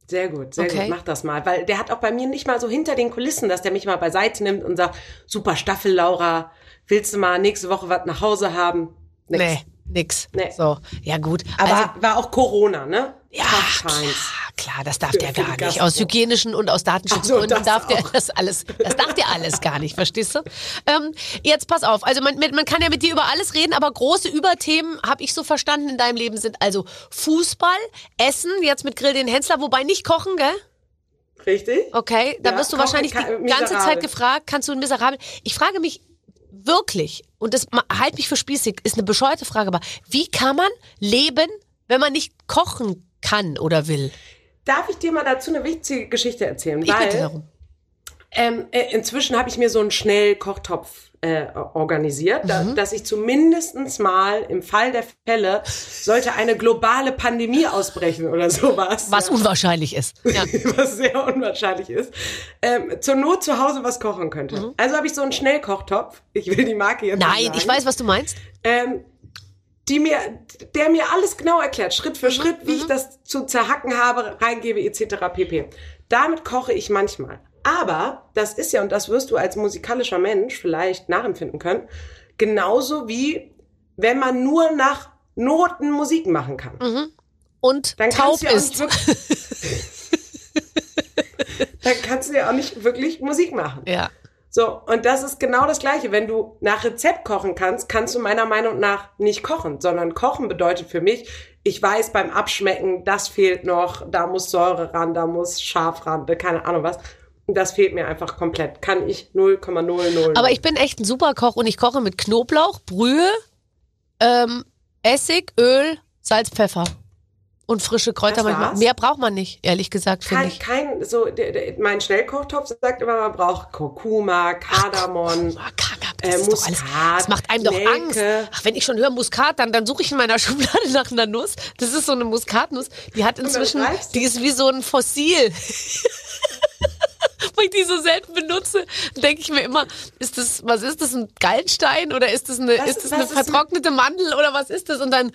Sehr gut, sehr Okay. gut, mach das mal. Weil der hat auch bei mir nicht mal so hinter den Kulissen, dass der mich mal beiseite nimmt und sagt, super Staffel, Laura, willst du mal nächste Woche was nach Hause haben? Nix. Nee, nix. Nee. So, ja gut. Aber also, war auch Corona, ne? ja, Tough klar, times. klar, das darf Für- der für die gar nicht. Gastro. Aus hygienischen und aus Datenschutzgründen Ach so, das darf der auch. das alles, das darf der alles gar nicht, verstehst du? Ähm, jetzt pass auf, also man, man kann ja mit dir über alles reden, aber große Überthemen, habe ich so verstanden, in deinem Leben sind also Fußball, Essen, jetzt mit Grill den Hensler, wobei nicht kochen, gell? Richtig? Okay, da Ja, wirst du kochen wahrscheinlich kann- die ganze miserabel. Zeit gefragt, kannst du ein Miserabel? Ich frage mich wirklich, und das ma- halt mich für spießig, ist eine bescheuerte Frage, aber wie kann man leben, wenn man nicht kochen kann oder will? Darf ich dir mal dazu eine witzige Geschichte erzählen? Ich Weil bitte darum. ähm, äh, inzwischen habe ich mir so einen Schnellkochtopf äh, organisiert, da, Mhm. dass ich zumindestens mal im Fall der Fälle, sollte eine globale Pandemie ausbrechen oder sowas, Was unwahrscheinlich ist. Ja. was sehr unwahrscheinlich ist, ähm, zur Not zu Hause was kochen könnte. Also habe ich so einen Schnellkochtopf, ich will die Marke jetzt nicht Mhm. Nein, sagen, ich weiß, was du meinst. ähm, die mir, der mir alles genau erklärt, Schritt Mhm. für Schritt, wie ich das zu zerhacken habe, reingebe, et cetera pp. Damit koche ich manchmal. Aber das ist ja, und das wirst du als musikalischer Mensch vielleicht nachempfinden können, genauso wie wenn man nur nach Noten Musik machen kann. Und Dann taub kannst du ja auch ist. nicht wirklich, dann kannst du ja auch nicht wirklich Musik machen. Ja. So, und das ist genau das Gleiche. Wenn du nach Rezept kochen kannst, kannst du meiner Meinung nach nicht kochen, sondern kochen bedeutet für mich, ich weiß beim Abschmecken, das fehlt noch, da muss Säure ran, da muss Schaf ran, keine Ahnung was. Und das fehlt mir einfach komplett. Kann ich null Komma null null. Aber ich bin echt ein Superkoch und ich koche mit Knoblauch, Brühe, ähm, Essig, Öl, Salz, Pfeffer und frische Kräuter Das manchmal. war's? Mehr braucht man nicht, ehrlich gesagt, finde kein, ich. kein, so, der, der, mein Schnellkochtopf sagt immer, man braucht Kurkuma, Kardamom. Ah, Kaka, das Äh, ist doch alles. Muskat, Das macht einem doch Nelke. Angst. Ach, wenn ich schon höre Muskat, dann, dann suche ich in meiner Schublade nach einer Nuss. Das ist so eine Muskatnuss. Die hat inzwischen, greifst du. die ist wie so ein Fossil. Weil ich die so selten benutze, denke ich mir immer, ist das, was ist das, ein Gallenstein oder ist das eine, Was- ist das was eine ist vertrocknete Mandel oder was ist das? Und dann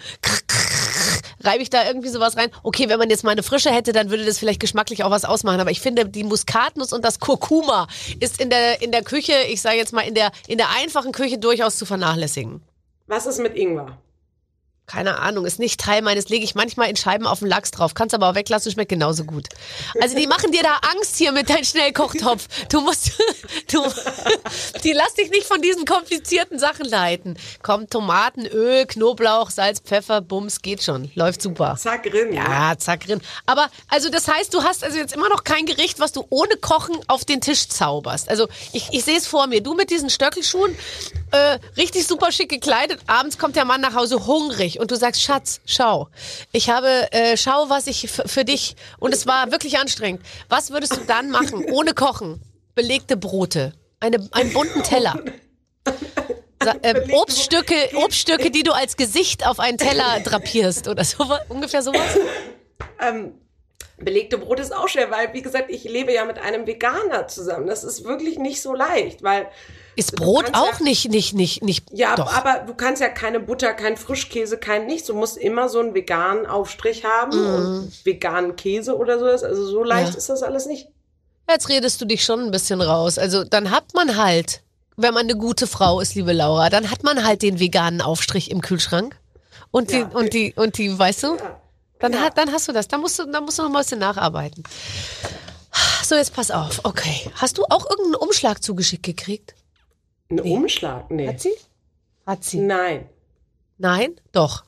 reibe ich da irgendwie sowas rein. Okay, wenn man jetzt mal eine frische hätte, dann würde das vielleicht geschmacklich auch was ausmachen. Aber ich finde, die Muskatnuss und das Kurkuma ist in der, in der Küche, ich sage jetzt mal, in der, in der einfachen Küche durchaus zu vernachlässigen. Was ist mit Ingwer? Keine Ahnung, ist nicht Teil meines, lege ich manchmal in Scheiben auf den Lachs drauf. Kannst aber auch weglassen, schmeckt genauso gut. Also die machen dir da Angst hier mit deinem Schnellkochtopf. Du musst, du, die lass dich nicht von diesen komplizierten Sachen leiten. Komm, Tomaten, Öl, Knoblauch, Salz, Pfeffer, Bums, geht schon. Läuft super. Zack, rin. Ja, zack, drin. Aber, also das heißt, du hast also jetzt immer noch kein Gericht, was du ohne Kochen auf den Tisch zauberst. Also ich, ich sehe es vor mir. Du mit diesen Stöckelschuhen, äh, richtig super schick gekleidet. Abends kommt der Mann nach Hause hungrig und du sagst, Schatz, schau, ich habe, äh, schau, was ich f- für dich, und es war wirklich anstrengend. Was würdest du dann machen, ohne Kochen? Belegte Brote, eine, einen bunten Teller. Sa- ähm, Obststücke, Obststücke, die du als Gesicht auf einen Teller drapierst oder so, ungefähr sowas. Ähm, belegte Brot ist auch schwer, weil, wie gesagt, ich lebe ja mit einem Veganer zusammen. Das ist wirklich nicht so leicht, weil... Ist du Brot kannst auch ja, nicht, nicht, nicht, nicht, Ja, doch. aber du kannst ja keine Butter, kein Frischkäse, kein nichts. Du musst immer so einen veganen Aufstrich haben und veganen Käse oder so. Also so leicht Ja. ist das alles nicht. Jetzt redest du dich schon ein bisschen raus. Also dann hat man halt, wenn man eine gute Frau ist, liebe Laura, dann hat man halt den veganen Aufstrich im Kühlschrank. Und die, Ja. und die, und die, weißt du? Ja. Dann, Ja. hat, dann hast du das. Dann musst du, dann musst du noch mal ein bisschen nacharbeiten. So, jetzt pass auf. Okay. Hast du auch irgendeinen Umschlag zugeschickt gekriegt? Ein Umschlag? Nee. Hat sie? Hat sie. Nein. Nein? Doch.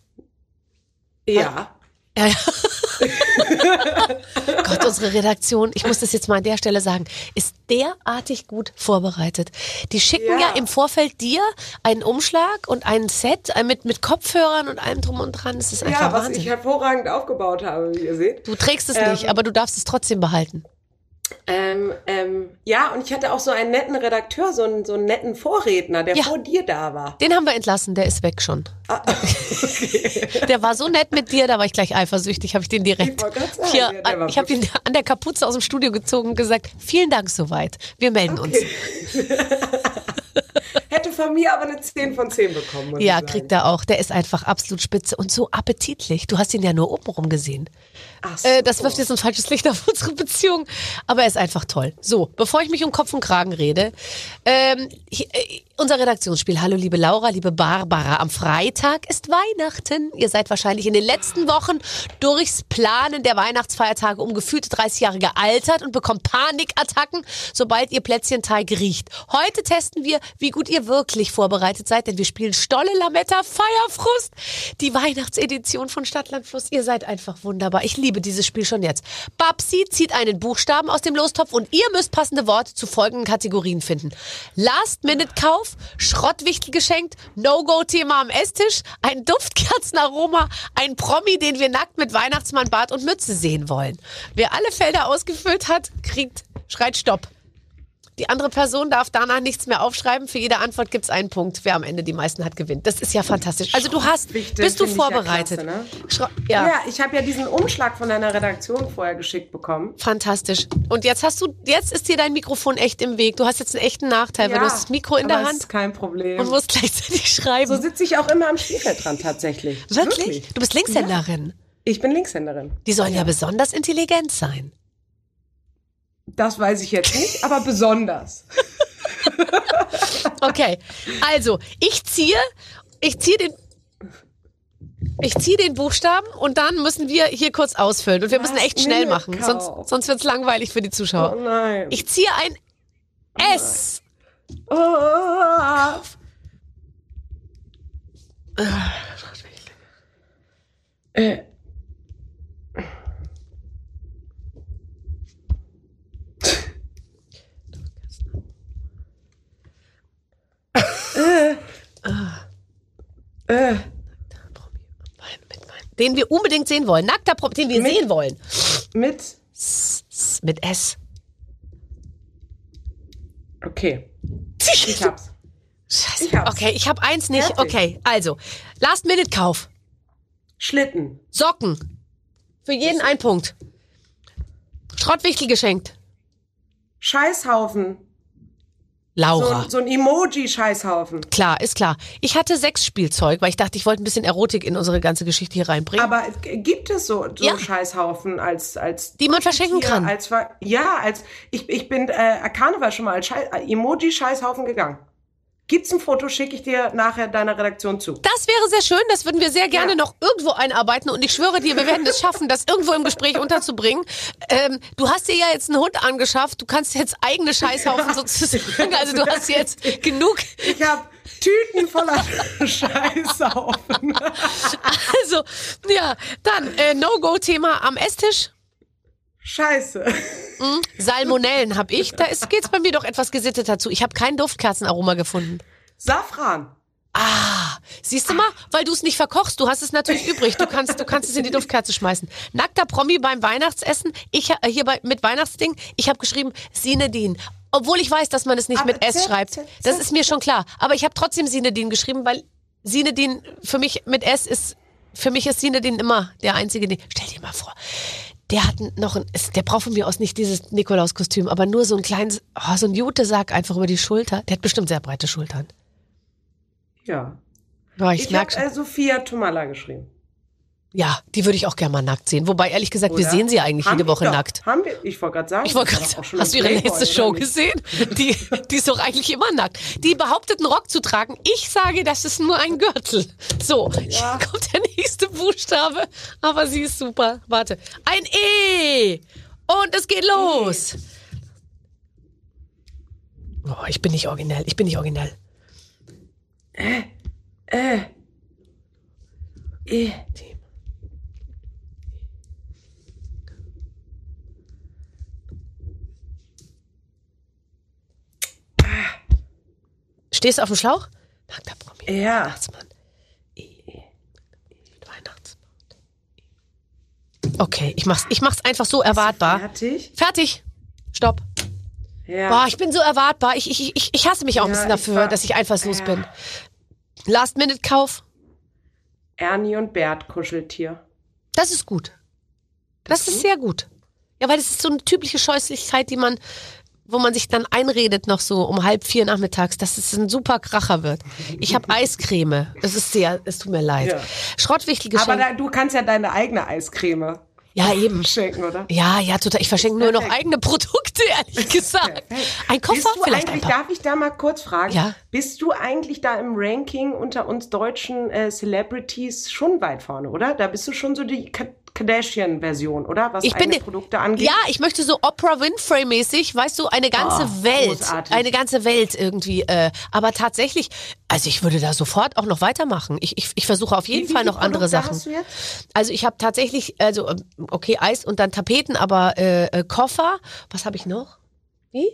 Ja. Ja, ja. Gott, unsere Redaktion, ich muss das jetzt mal an der Stelle sagen, ist derartig gut vorbereitet. Die schicken ja, Ja. im Vorfeld dir einen Umschlag und ein Set äh, mit, mit Kopfhörern und allem drum und dran. Das ist einfach Ja, was Wahnsinn. ich hervorragend aufgebaut habe, wie ihr seht. Du trägst es Ähm, nicht, aber du darfst es trotzdem behalten. Ähm, ähm, ja, und ich hatte auch so einen netten Redakteur, so einen, so einen netten Vorredner, der Ja. vor dir da war. Den haben wir entlassen, der ist weg schon. Der war so nett mit dir, da war ich gleich eifersüchtig, habe ich den direkt Ich wollte gerade sagen, hier, der- der war ich habe ihn an der Kapuze aus dem Studio gezogen und gesagt, vielen Dank soweit, wir melden uns. Hätte von mir aber eine zehn von zehn bekommen. Muss Ja, ich sagen. kriegt er auch. Der ist einfach absolut spitze und so appetitlich. Du hast ihn ja nur obenrum gesehen. Ach so. Äh, das wirft jetzt ein falsches Licht auf unsere Beziehung. Aber er ist einfach toll. So, bevor ich mich um Kopf und Kragen rede, ähm, hier, äh, unser Redaktionsspiel. Hallo, liebe Laura, liebe Barbara. Am Freitag ist Weihnachten. Ihr seid wahrscheinlich in den letzten Wochen durchs Planen der Weihnachtsfeiertage um gefühlte dreißig Jahre gealtert und bekommt Panikattacken, sobald ihr Plätzchenteig riecht. Heute testen wir, wie gut ihr wirklich vorbereitet seid, denn wir spielen Stolle Lametta Feierfrust, die Weihnachtsedition von Stadtland Fluss. Ihr seid einfach wunderbar. Ich liebe dieses Spiel schon jetzt. Babsi zieht einen Buchstaben aus dem Lostopf und ihr müsst passende Worte zu folgenden Kategorien finden. Last-Minute-Kauf, Schrottwichtel geschenkt, No-Go-Thema am Esstisch, ein Duftkerzenaroma, ein Promi, den wir nackt mit Weihnachtsmann, Bart und Mütze sehen wollen. Wer alle Felder ausgefüllt hat, kriegt, schreit Stopp. Die andere Person darf danach nichts mehr aufschreiben. Für jede Antwort gibt es einen Punkt. Wer am Ende die meisten hat, gewinnt. Das ist ja fantastisch. Also du hast, Schrottwichtel bist du finde ich ja vorbereitet? klasse, ne? Schro- ja. Ja, ich habe ja diesen Umschlag von deiner Redaktion vorher geschickt bekommen. Fantastisch. Und jetzt hast du, jetzt ist dir dein Mikrofon echt im Weg. Du hast jetzt einen echten Nachteil, weil du hast das Mikro in aber der ist Hand kein Problem. und musst gleichzeitig schreiben. So sitze ich auch immer am Spielfeldrand tatsächlich. Wirklich? Du bist Linkshänderin. Ich bin Linkshänderin. Die sollen ja besonders intelligent sein. Das weiß ich jetzt nicht, aber besonders. Okay, also ich ziehe, ich ziehe den, ich ziehe den Buchstaben und dann müssen wir hier kurz ausfüllen und wir müssen echt schnell machen, sonst, sonst wird's langweilig für die Zuschauer. Oh nein. Ich ziehe ein S. Oh. Äh. Äh. Äh. Den wir unbedingt sehen wollen. Nackter Promi, den wir Mit- sehen wollen. Mit. S- s- Mit S. Okay. Ich hab's. Scheiße. Ich hab's. Okay, ich habe eins nicht. Fertig. Okay, also Last-Minute-Kauf. Schlitten. Socken. Für jeden ein Punkt. Schrottwichtel geschenkt. Scheißhaufen. Laura. So, so ein Emoji-Scheißhaufen. Klar, ist klar. Ich hatte Sexspielzeug, weil ich dachte, ich wollte ein bisschen Erotik in unsere ganze Geschichte hier reinbringen. Aber gibt es so, so Ja. Scheißhaufen als als Die man verschenken Tier, kann. Als, Ver- ja, als ich ich bin äh, Karneval schon mal als Schei- äh, Emoji-Scheißhaufen gegangen. Gibt's ein Foto, schicke ich dir nachher deiner Redaktion zu. Das wäre sehr schön, das würden wir sehr gerne Ja. noch irgendwo einarbeiten und ich schwöre dir, wir werden es schaffen, das irgendwo im Gespräch unterzubringen. Ähm, du hast dir ja jetzt einen Hund angeschafft, du kannst jetzt eigene Scheißhaufen sozusagen, also du hast jetzt genug. Ich habe Tüten voller Scheißhaufen. Also, ja, dann äh, No-Go-Thema am Esstisch. Scheiße. Salmonellen habe ich, da ist, geht's bei mir doch etwas gesitteter zu. Ich habe kein Duftkerzenaroma gefunden. Safran. Ah, siehst du mal, weil du es nicht verkochst, du hast es natürlich übrig, du kannst, du kannst es in die Duftkerze schmeißen. Nackter Promi beim Weihnachtsessen, ich äh, hier bei, mit Weihnachtsding, ich habe geschrieben Sinedin. Obwohl ich weiß, dass man es nicht Aber mit S Z- schreibt. Z- Das Z- ist mir schon klar. Aber ich habe trotzdem Sinedin geschrieben, weil Sinedin für mich mit S ist, für mich ist Sinedin immer der einzige Ding. Stell dir mal vor, der hat noch ein, ist- der braucht von mir aus nicht dieses Nikolauskostüm, aber nur so ein kleines, oh, so ein Jutesack einfach über die Schulter. Der hat bestimmt sehr breite Schultern. Ja. Boah, ich, Ich merke habe schon. äh, Sophia Tomala geschrieben. Ja, die würde ich auch gerne mal nackt sehen. Wobei, ehrlich gesagt, wir Oder? sehen sie eigentlich Haben jede wir Woche doch. nackt. Haben wir? Ich wollte gerade sagen. Ich wollte das gerade war doch auch sagen, schon hast du im ihre Playboy, nächste Show oder nicht? gesehen? Die, die ist doch eigentlich immer nackt. Die behauptet, einen Rock zu tragen. Ich sage, das ist nur ein Gürtel. So, Ja. hier kommt der nächste Buchstabe. Aber sie ist super. Warte. Ein E. Und es geht los. Oh, ich bin nicht originell. Ich bin nicht originell. Äh. Äh. Stehst du auf dem Schlauch? Nackter Promi. Ja. Weihnachtsmann. E. Weihnachtsmann. Okay, ich mach's, ich mach's einfach so erwartbar. Fertig? Fertig. Stopp. Ja. Boah, ich bin so erwartbar. Ich, ich, ich, ich hasse mich auch ein Ja, bisschen ich dafür, war- dass ich einfallslos ja. bin. Last-Minute-Kauf. Ernie und Bert Kuscheltier. Das ist gut. Das ist sehr gut. Ja, weil das ist so eine typische Scheußlichkeit, die man wo man sich dann einredet noch so um halb vier nachmittags, dass es ein super Kracher wird. Ich habe Eiscreme. Es ist sehr, es tut mir leid. Ja. Schrottwichtelgeschenk. Aber da, du kannst ja deine eigene Eiscreme ja, eben. schenken, oder? Ja, ja, total. Ich verschenke nur noch Perfekt. eigene Produkte, ehrlich gesagt. Perfekt. Ein Koffer Bist du vielleicht eigentlich, ein paar. darf ich da mal kurz fragen, Ja. bist du eigentlich da im Ranking unter uns deutschen äh, Celebrities schon weit vorne, oder? Da bist du schon so die Ka- Kardashian-Version, oder? Was Ich bin eigene die- Produkte angeht. Ja, ich möchte so Oprah Winfrey-mäßig, weißt du, eine ganze Oh, Welt, großartig. eine ganze Welt irgendwie. Äh, aber tatsächlich, also ich würde da sofort auch noch weitermachen. Ich, ich, ich versuche auf jeden Wie- wie Fall viele noch andere Produkte Sachen. hast du jetzt? Also ich habe tatsächlich, also ähm, okay, Eis und dann Tapeten, aber äh, äh, Koffer. Was habe ich noch? Wie?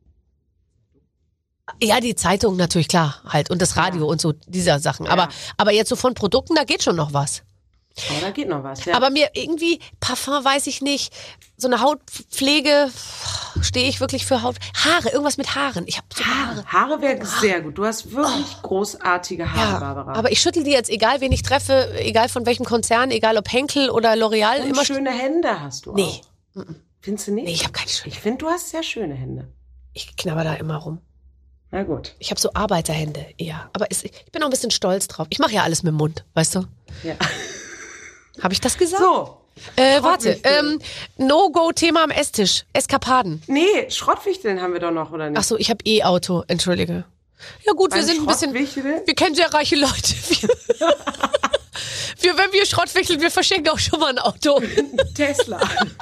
Ja, die Zeitung natürlich, klar, halt. Und das Radio Ja. und so, dieser Sachen. Aber, Ja. aber jetzt so von Produkten, da geht schon noch was. Oh, da geht noch was, ja. Aber mir irgendwie, Parfum weiß ich nicht, so eine Hautpflege, stehe ich wirklich für Haut. Haare, irgendwas mit Haaren. Ich habe so Haare. Haare, Haare wäre sehr gut. Du hast wirklich großartige Haare, Ja, Barbara. aber ich schüttel die jetzt, egal wen ich treffe, egal von welchem Konzern, egal ob Henkel oder L'Oreal, Und immer schöne Hände hast du Nee. auch. Findest du nicht? Nee, ich habe keine schönen. Ich finde, du hast sehr schöne Hände. Ich knabber da immer rum. Na gut. Ich habe so Arbeiterhände eher. Aber es, ich bin auch ein bisschen stolz drauf. Ich mache ja alles mit dem Mund, weißt du? Ja. Habe ich das gesagt? So. Äh, warte, Schrottwichteln. ähm, No-Go-Thema am Esstisch. Eskapaden. Nee, Schrottwichteln haben wir doch noch, oder nicht? Ach so, ich habe E-Auto, entschuldige. Ja gut, wir Beim sind ein bisschen, Schrottwichteln? wir kennen sehr reiche Leute. Wir, wir, wenn wir Schrott wichteln, wir verschenken auch schon mal ein Auto. Tesla.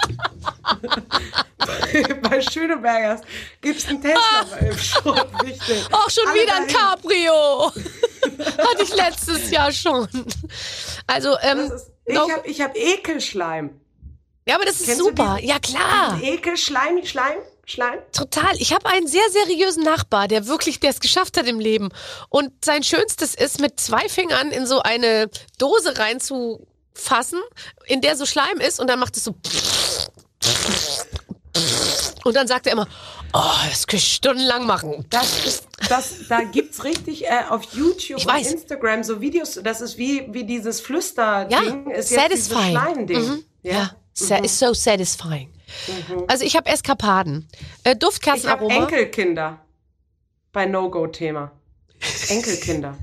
Bei Schönebergers gibt's einen Tesla beim Schrottwichteln. Auch schon Alle wieder ein dahin. Cabrio. Hatte ich letztes Jahr schon. Also, ähm, Das ist, ich no, habe ich hab Ekelschleim. ja, aber das ist Kennst du super. diesen- Ja, klar. Ekelschleim, Schleim, Schleim. Total. Ich habe einen sehr seriösen Nachbar, der wirklich, der es geschafft hat im Leben. Und sein Schönstes ist, mit zwei Fingern in so eine Dose reinzufassen, in der so Schleim ist, und dann macht es so. Und dann sagt er immer, oh, das kann ich stundenlang machen. Das ist, das, da gibt's richtig äh, auf YouTube Ich und weiß. Instagram so Videos. Das ist wie, wie dieses Flüster-Ding. Ja, ist jetzt dieses satisfying. Schleim-Ding. Mhm. Ja, sa is so satisfying. Also ich habe Eskapaden. Äh, Ich habe Duftkerzenaroma. Enkelkinder bei No-Go-Thema. Enkelkinder.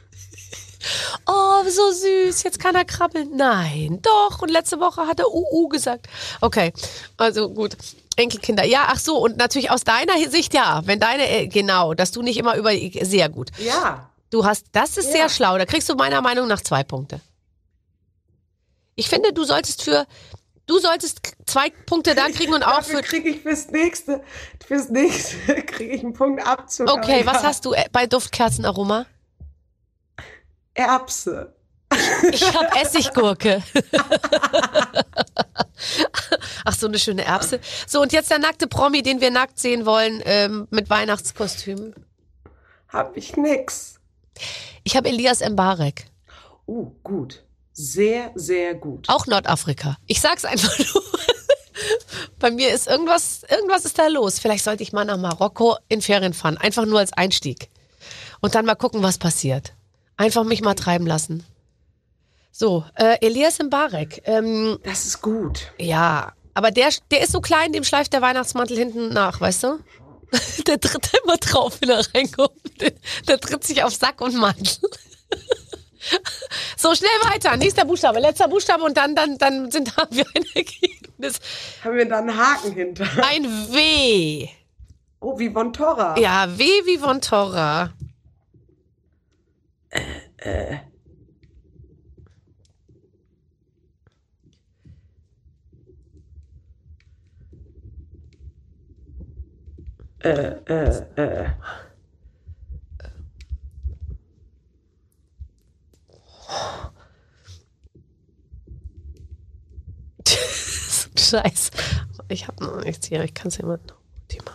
Oh, so süß, jetzt kann er krabbeln. Nein, doch. Und letzte Woche hat er Uh-Uh gesagt. Okay, also gut. Enkelkinder. Ja, ach so. Und natürlich aus deiner Sicht, ja. Wenn deine, äh, genau, dass du nicht immer über, sehr gut. Ja. Du hast, das ist Ja. sehr schlau. Da kriegst du meiner Meinung nach zwei Punkte. Ich finde, du solltest für, du solltest k- zwei Punkte da kriegen und auch Dafür für, kriege ich fürs nächste, fürs nächste kriege ich einen Punkt Abzug. okay, Aber was ja. hast du äh, bei Duftkerzenaroma? Erbse. Ich habe Essiggurke. Ach, so eine schöne Erbse. So, und jetzt der nackte Promi, den wir nackt sehen wollen, ähm, mit Weihnachtskostüm. Hab ich nix. Ich habe Elias Mbarek. Uh, gut. Sehr, sehr gut. Auch Nordafrika. Ich sag's einfach nur. Bei mir ist irgendwas, irgendwas ist da los. Vielleicht sollte ich mal nach Marokko in Ferien fahren. Einfach nur als Einstieg. Und dann mal gucken, was passiert. Einfach mich mal treiben lassen. So, äh, Elias Mbarek. Ähm, Das ist gut. ja, aber der, der ist so klein, dem schleift der Weihnachtsmantel hinten nach, weißt du? Der tritt immer drauf, wenn er reinkommt. Der, der tritt sich auf Sack und Mantel. So, schnell weiter. Nächster Buchstabe, letzter Buchstabe, und dann, dann, dann sind, haben wir ein Ergebnis. Haben wir da einen Haken hinter? Ein W. Oh, wie Von Torra. Ja, W wie von Torra. Äh, äh, äh. Scheiß. Ich hab noch nichts hier, ich kann es jemand noch machen.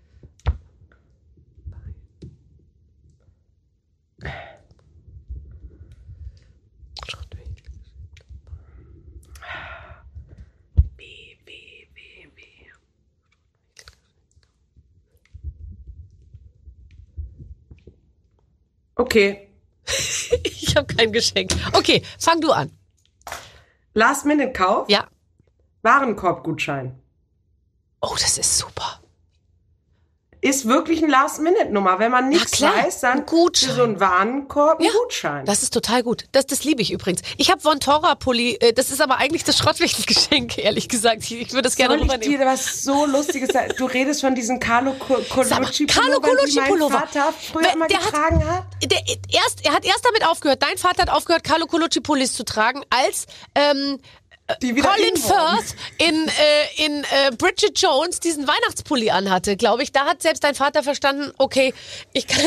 Okay. Ich habe kein Geschenk. Okay, fang du an. Last-Minute-Kauf. Ja. Warenkorbgutschein. Oh, das ist super. ist wirklich eine Last-Minute-Nummer. Wenn man nichts klar, weiß, dann ein Gutschein. für so einen Warenkorb ein Ja, Gutschein. Das ist total gut. Das, das liebe ich übrigens. Ich habe Vontora-Pulli, äh, das ist aber eigentlich das Schrottwichtelgeschenk, ehrlich gesagt. Ich, ich würde es gerne Soll ich rübernehmen. dir was so Lustiges sagen? Du redest von diesen Carlo Colucci Carlo Pullovern, die mein Colucci-Pullover. Vater früher Wer- immer der hat- getragen hat. Der, erst, er hat erst damit aufgehört, dein Vater hat aufgehört, Carlo Colucci-Pullis zu tragen, als ähm, Die wieder Colin in wurden. Firth in, äh, in äh, Bridget Jones diesen Weihnachtspulli anhatte, glaube ich. Da hat selbst dein Vater verstanden, okay, ich kann,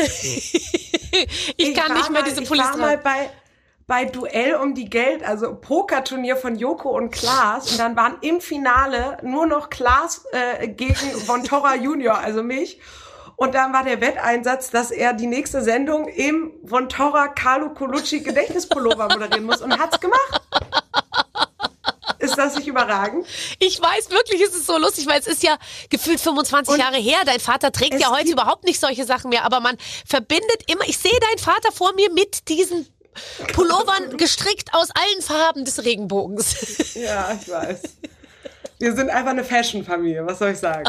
ich kann war nicht mehr mal, diese ich Pullis war mal tragen. bei, bei Duell um die Geld, also Pokerturnier von Joko und Klaas. Und dann waren im Finale nur noch Klaas äh, gegen Vontora Junior, also mich. Und dann war der Wetteinsatz, dass er die nächste Sendung im Vontora Carlo Colucci Gedächtnispullover moderieren muss. Und hat's gemacht. Ist das nicht überragend? Ich weiß wirklich, es ist so lustig, weil es ist ja gefühlt fünfundzwanzig Und Jahre her. Dein Vater trägt es ja heute gibt- überhaupt nicht solche Sachen mehr, aber man verbindet immer, ich sehe deinen Vater vor mir mit diesen Pullovern gestrickt aus allen Farben des Regenbogens. Ja, ich weiß. Wir sind einfach eine Fashion-Familie, was soll ich sagen?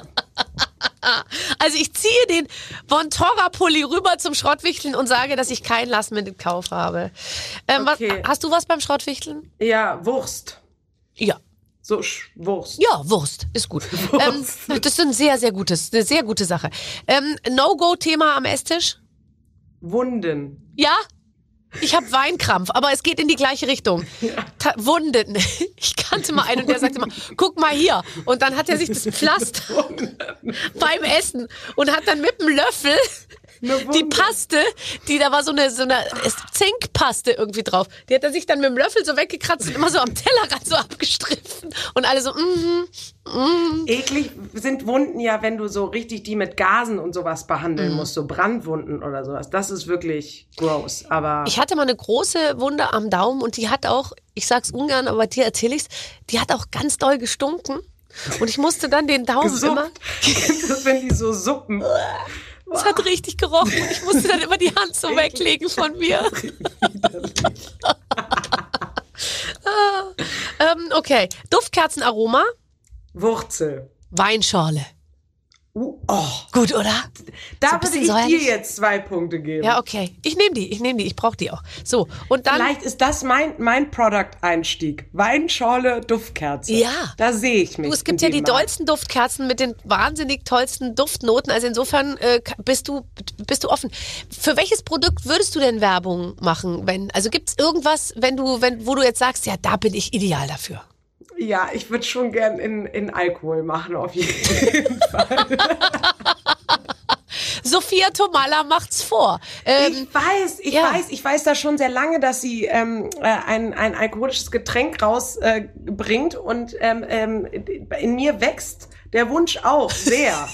Also ich ziehe den Vontora-Pulli rüber zum Schrottwichteln und sage, dass ich keinen Last-Minute-Kauf habe. Ähm, Okay. was, hast du was beim Schrottwichteln? Ja, Wurst. Ja. So Sch- Wurst. Ja, Wurst, ist gut. Wurst. Ähm, das ist ein sehr, sehr gutes, eine sehr gute Sache. Ähm, No-Go-Thema am Esstisch? Wunden. Ja? Ich habe Weinkrampf, aber es geht in die gleiche Richtung. Ta- Wunden. Ich kannte mal einen und der sagte mal, guck mal hier. Und dann hat er sich das Pflaster beim Essen und hat dann mit dem Löffel Eine die Wunde. Paste, die da war so eine, so eine Zinkpaste irgendwie drauf. Die hat er sich dann mit dem Löffel so weggekratzt und immer so am Tellerrand so abgestriffen. Und alle so, mhm, mhm. Eklig sind Wunden ja, wenn du so richtig die mit Gasen und sowas behandeln musst, so Brandwunden oder sowas. Das ist wirklich gross. Aber Ich hatte mal eine große Wunde am Daumen und die hat auch, ich sag's ungern, aber dir erzähle ich's, die hat auch ganz doll gestunken. Und ich musste dann den Daumen immer, gesuppt. Kennst du das, wenn die so suppen? es hat richtig gerochen und ich musste dann immer die Hand so weglegen von mir. Ah, ähm, okay, Duftkerzenaroma, Wurzel. Weinschorle. Uh, oh. Gut, oder? Da So ein würde bisschen ich dir säuerlich. jetzt zwei Punkte geben. Ja, okay. Ich nehme die, ich nehme die, ich brauche die auch. So, und dann... Vielleicht ist das mein, mein Product-Einstieg. Weinschorle, Duftkerze. Ja. Da sehe ich mich. Du, es gibt in ja die dem Markt. dollsten Duftkerzen mit den wahnsinnig tollsten Duftnoten. Also insofern äh, bist du bist du offen. Für welches Produkt würdest du denn Werbung machen? Wenn also gibt's irgendwas, wenn du wenn wo du jetzt sagst, ja, da bin ich ideal dafür. Ja, ich würde schon gern in, in Alkohol machen, auf jeden Fall. Sophia Tomalla macht's vor. Ähm, Ich weiß, ich ja. weiß, ich weiß da schon sehr lange, dass sie ähm, äh, ein, ein alkoholisches Getränk rausbringt äh, bringt und ähm, ähm, in mir wächst der Wunsch auch sehr.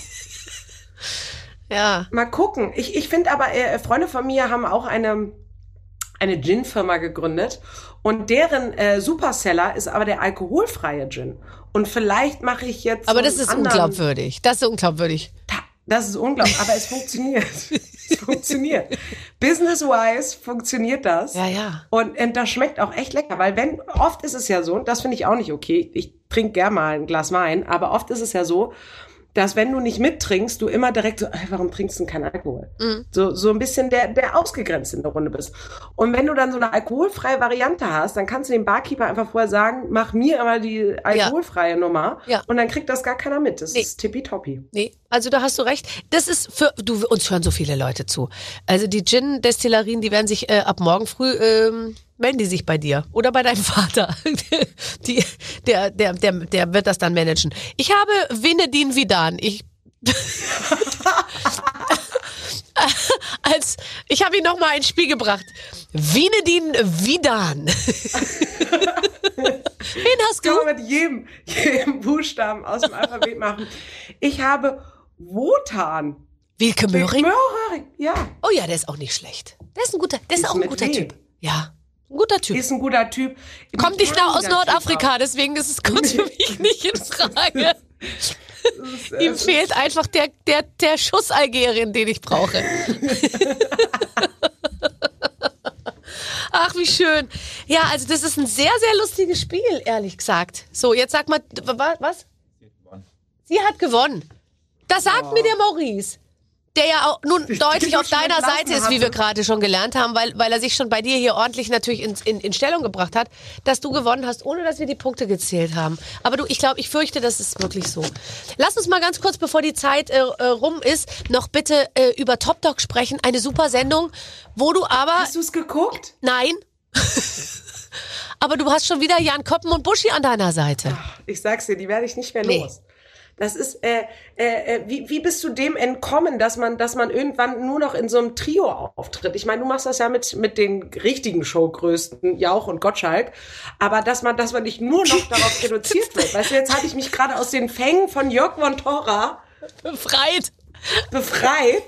ja. Mal gucken. Ich, ich finde aber, äh, Freunde von mir haben auch eine, eine Gin-Firma gegründet und deren äh, Superseller ist aber der alkoholfreie Gin. Und vielleicht mache ich jetzt Aber so das einen ist anderen- unglaubwürdig. Das ist unglaubwürdig. Das ist unglaublich, aber es funktioniert. Es funktioniert. Business-wise funktioniert das. Ja, ja. Und, und das schmeckt auch echt lecker, weil wenn, oft ist es ja so, und das finde ich auch nicht okay, ich trinke gern mal ein Glas Wein, aber oft ist es ja so, dass wenn du nicht mittrinkst, du immer direkt so, ey, warum trinkst du denn keinen Alkohol? Mhm. So, so ein bisschen der, der ausgegrenzt in der Runde bist. Und wenn du dann so eine alkoholfreie Variante hast, dann kannst du dem Barkeeper einfach vorher sagen, mach mir immer die alkoholfreie Nummer. Ja. Und dann kriegt das gar keiner mit. Das Nee. ist tippitoppi. Nee, also da hast du recht. Das ist für, du, uns hören so viele Leute zu. Also die Gin-Destillerien, die werden sich äh, ab morgen früh, ähm, melden die sich bei dir oder bei deinem Vater. die, der, der, der, der wird das dann managen. Ich habe Vinedin Vidan. Ich, als, ich habe ihn noch mal ins Spiel gebracht. Vinedin Vidan. Wen hast du? Kann man mit jedem, jedem Buchstaben aus dem Alphabet machen. Ich habe Wotan. Wilke Möhring. Möhring, ja. Oh ja, der ist auch nicht schlecht. Der ist ein guter, der ist, Ist auch ein mit guter W. Typ. Ja, ein guter Typ. Ist ein guter Typ. Kommt nicht Ein aus guter Nordafrika, Typ deswegen ist es kommt für mich nicht in Frage. auch. Das ist, äh, Ihm fehlt einfach der, der, der Schuss Algerien, den ich brauche. Ach, wie schön. Ja, also das ist ein sehr, sehr lustiges Spiel, ehrlich gesagt. So, jetzt sag mal, wa- was? Sie hat gewonnen. Das sagt mir der Maurice. der ja auch nun Ich deutlich den auf schon deiner entlassen Seite ist, wie hatte. wir gerade schon gelernt haben, weil, weil er sich schon bei dir hier ordentlich natürlich in, in, in Stellung gebracht hat, dass du gewonnen hast, ohne dass wir die Punkte gezählt haben. Aber du, ich glaube, ich fürchte, das ist wirklich so. Lass uns mal ganz kurz, bevor die Zeit äh, rum ist, noch bitte äh, über Top Dog sprechen. Eine super Sendung, wo du aber... Hast du es geguckt? Nein. Aber du hast schon wieder Jan Koppen und Buschi an deiner Seite. Ach, ich sag's dir, die werde ich nicht mehr Nee. los. Das ist, äh, äh, wie, wie bist du dem entkommen, dass man, dass man irgendwann nur noch in so einem Trio auftritt? Ich meine, du machst das ja mit, mit den richtigen Showgrößten, Jauch und Gottschalk, aber dass man, dass man nicht nur noch darauf reduziert wird. Weißt du, jetzt habe ich mich gerade aus den Fängen von Jörg von Torra Befreit. befreit,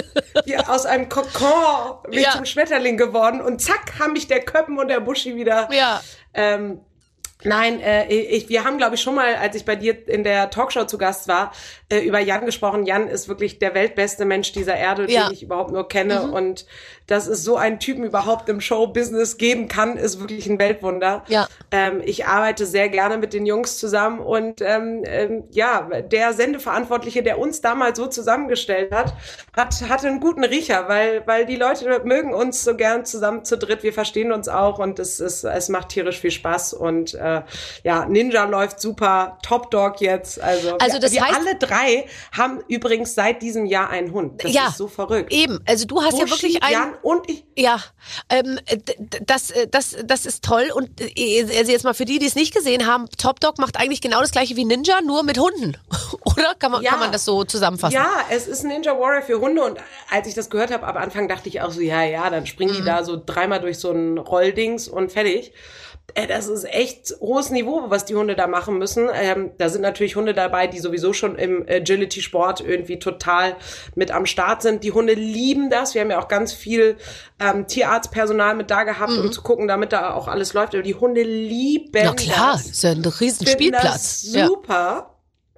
wie aus einem Kokon bin ich Ja. zum Schmetterling geworden und zack, haben mich der Köppen und der Buschi wieder, Ja. ähm, Nein, äh, ich, wir haben, glaube ich, schon mal, als ich bei dir in der Talkshow zu Gast war, äh, über Jan gesprochen. Jan ist wirklich der weltbeste Mensch dieser Erde, Ja. den ich überhaupt nur kenne. Mhm. Und dass es so einen Typen überhaupt im Showbusiness geben kann, ist wirklich ein Weltwunder. Ja. Ähm, ich arbeite sehr gerne mit den Jungs zusammen und ähm, ähm, ja, der Sendeverantwortliche, der uns damals so zusammengestellt hat, hat hatte einen guten Riecher, weil weil die Leute mögen uns so gern zusammen zu dritt. Wir verstehen uns auch und es ist es macht tierisch viel Spaß und äh, ja, Ninja läuft super, Top Dog jetzt. Also, Also wir, das wir heißt- alle drei haben übrigens seit diesem Jahr einen Hund. Das Ja. ist so verrückt. Eben, also du hast ja Buschi, wirklich einen... Jan und ich. Ja, ähm, d- d- das, äh, das, das ist toll. Und äh, also jetzt mal für die, die es nicht gesehen haben, Top Dog macht eigentlich genau das gleiche wie Ninja, nur mit Hunden. Oder? Kann man, Ja. kann man das so zusammenfassen? Ja, es ist Ninja Warrior für Hunde und als ich das gehört habe, am Anfang dachte ich auch so, ja, ja, dann springen die da so dreimal durch so ein Rolldings und fertig. Äh, Das ist echt hohes Niveau, was die Hunde da machen müssen. Ähm, da sind natürlich Hunde dabei, die sowieso schon im Agility-Sport irgendwie total mit am Start sind. Die Hunde lieben das. Wir haben ja auch ganz viel ähm, Tierarztpersonal mit da gehabt, um zu gucken, damit da auch alles läuft. Aber die Hunde lieben Na klar, das. ist ja ein riesen Finden Spielplatz. das Ja. super.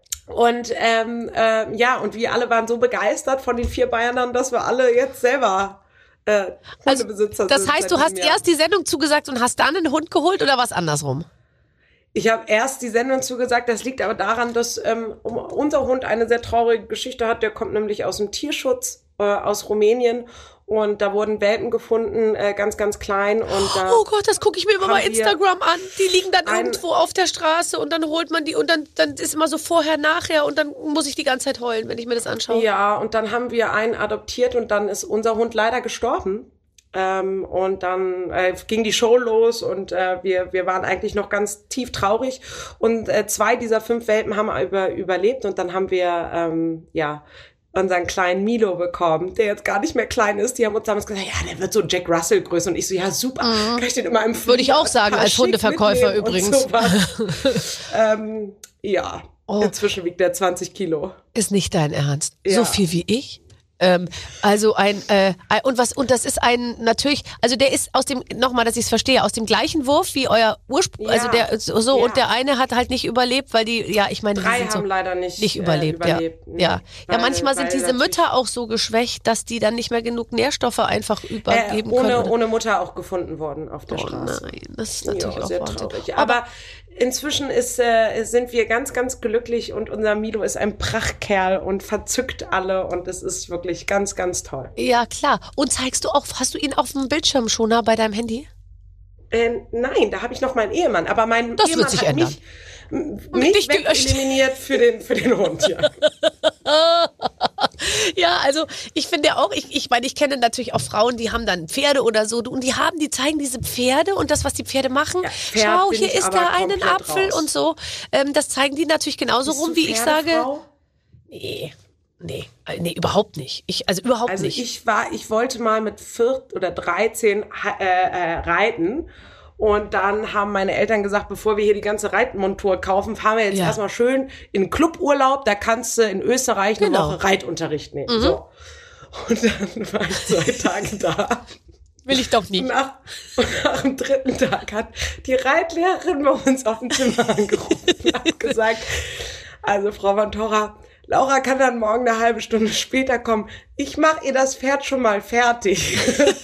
Und ähm, äh, ja, und wir alle waren so begeistert von den vier Bayernern, dass wir alle jetzt selber äh, Also, Hundebesitzer das sind. heißt, seit du hast diesem Jahr. erst die Sendung zugesagt und hast dann einen Hund geholt oder was andersrum? Ich habe erst die Sendung zugesagt, das liegt aber daran, dass ähm, unser Hund eine sehr traurige Geschichte hat. Der kommt nämlich aus dem Tierschutz, äh, aus Rumänien. Und da wurden Welpen gefunden, äh, ganz, ganz klein. Und da Oh Gott, das gucke ich mir immer haben bei wir Instagram an. Die liegen dann ein- irgendwo auf der Straße und dann holt man die und dann, dann ist immer so vorher, nachher und dann muss ich die ganze Zeit heulen, wenn ich mir das anschaue. Ja, und dann haben wir einen adoptiert und dann ist unser Hund leider gestorben. Ähm, und dann äh, ging die Show los und äh, wir wir waren eigentlich noch ganz tief traurig und äh, zwei dieser fünf Welpen haben über, überlebt und dann haben wir ähm, ja unseren kleinen Milo bekommen, der jetzt gar nicht mehr klein ist. Die haben uns damals gesagt, ja, der wird so Jack Russell Größe und ich so, ja super, kann ich den immer im Würde ich auch sagen, Flieger als schick Hundeverkäufer mitnehmen und übrigens. sowas. ähm, ja, Oh. inzwischen wiegt der zwanzig Kilo. Ist nicht dein Ernst. Ja. So viel wie ich? Ähm, also ein, äh, ein- und was, und das ist ein, natürlich, also der ist aus dem, nochmal, dass ich es verstehe, aus dem gleichen Wurf wie euer Ursprung, Ja. also der, so, so Ja. und der eine hat halt nicht überlebt, weil die, ja, ich meine, die Drei sind haben so leider nicht, nicht äh, überlebt, überlebt. ja. Nee. Ja, ja Weil- manchmal sind weil diese natürlich- Mütter auch so geschwächt, dass die dann nicht mehr genug Nährstoffe einfach Äh, übergeben ohne, können. ohne Mutter auch gefunden worden auf der Oh Straße. nein, das ist natürlich Ja, auch sehr Wahnsinn. traurig. Aber inzwischen ist, äh, sind wir ganz, ganz glücklich und unser Milo ist ein Prachtkerl und verzückt alle und es ist wirklich ganz, ganz toll. Ja, klar. Und zeigst du auch, hast du ihn auf dem Bildschirmschoner bei deinem Handy? Äh, nein, da habe ich noch meinen Ehemann, aber mein Das wird Ehemann sich hat ändern. mich, m- mich Dich gelöscht. eliminiert für den, für den Hund. Ja. Ja, also ich finde auch, ich, ich meine, ich kenne natürlich auch Frauen, die haben dann Pferde oder so und die haben, die zeigen diese Pferde und das, was die Pferde machen. Ja, Pferd Schau, bin hier ich ist aber da einen komplett Apfel raus. und so. Ähm, das zeigen die natürlich genauso Bist rum, du wie ich sage. Pferdefrau? Nee, nee, äh, nee, überhaupt nicht. Ich, also überhaupt Also nicht. ich war, ich wollte mal mit vierzehn oder dreizehn äh, äh, reiten. Und dann haben meine Eltern gesagt, bevor wir hier die ganze Reitmontur kaufen, fahren wir jetzt Ja. erstmal schön in den Cluburlaub. Da kannst du in Österreich eine Genau. Woche Reitunterricht nehmen. Mhm. So. Und dann war ich zwei Tage da. Will ich doch nicht. Und nach, und nach dem dritten Tag hat die Reitlehrerin bei uns auf dem Zimmer angerufen und hat gesagt, also Frau Van Torra, Laura kann dann morgen eine halbe Stunde später kommen. Ich mache ihr das Pferd schon mal fertig.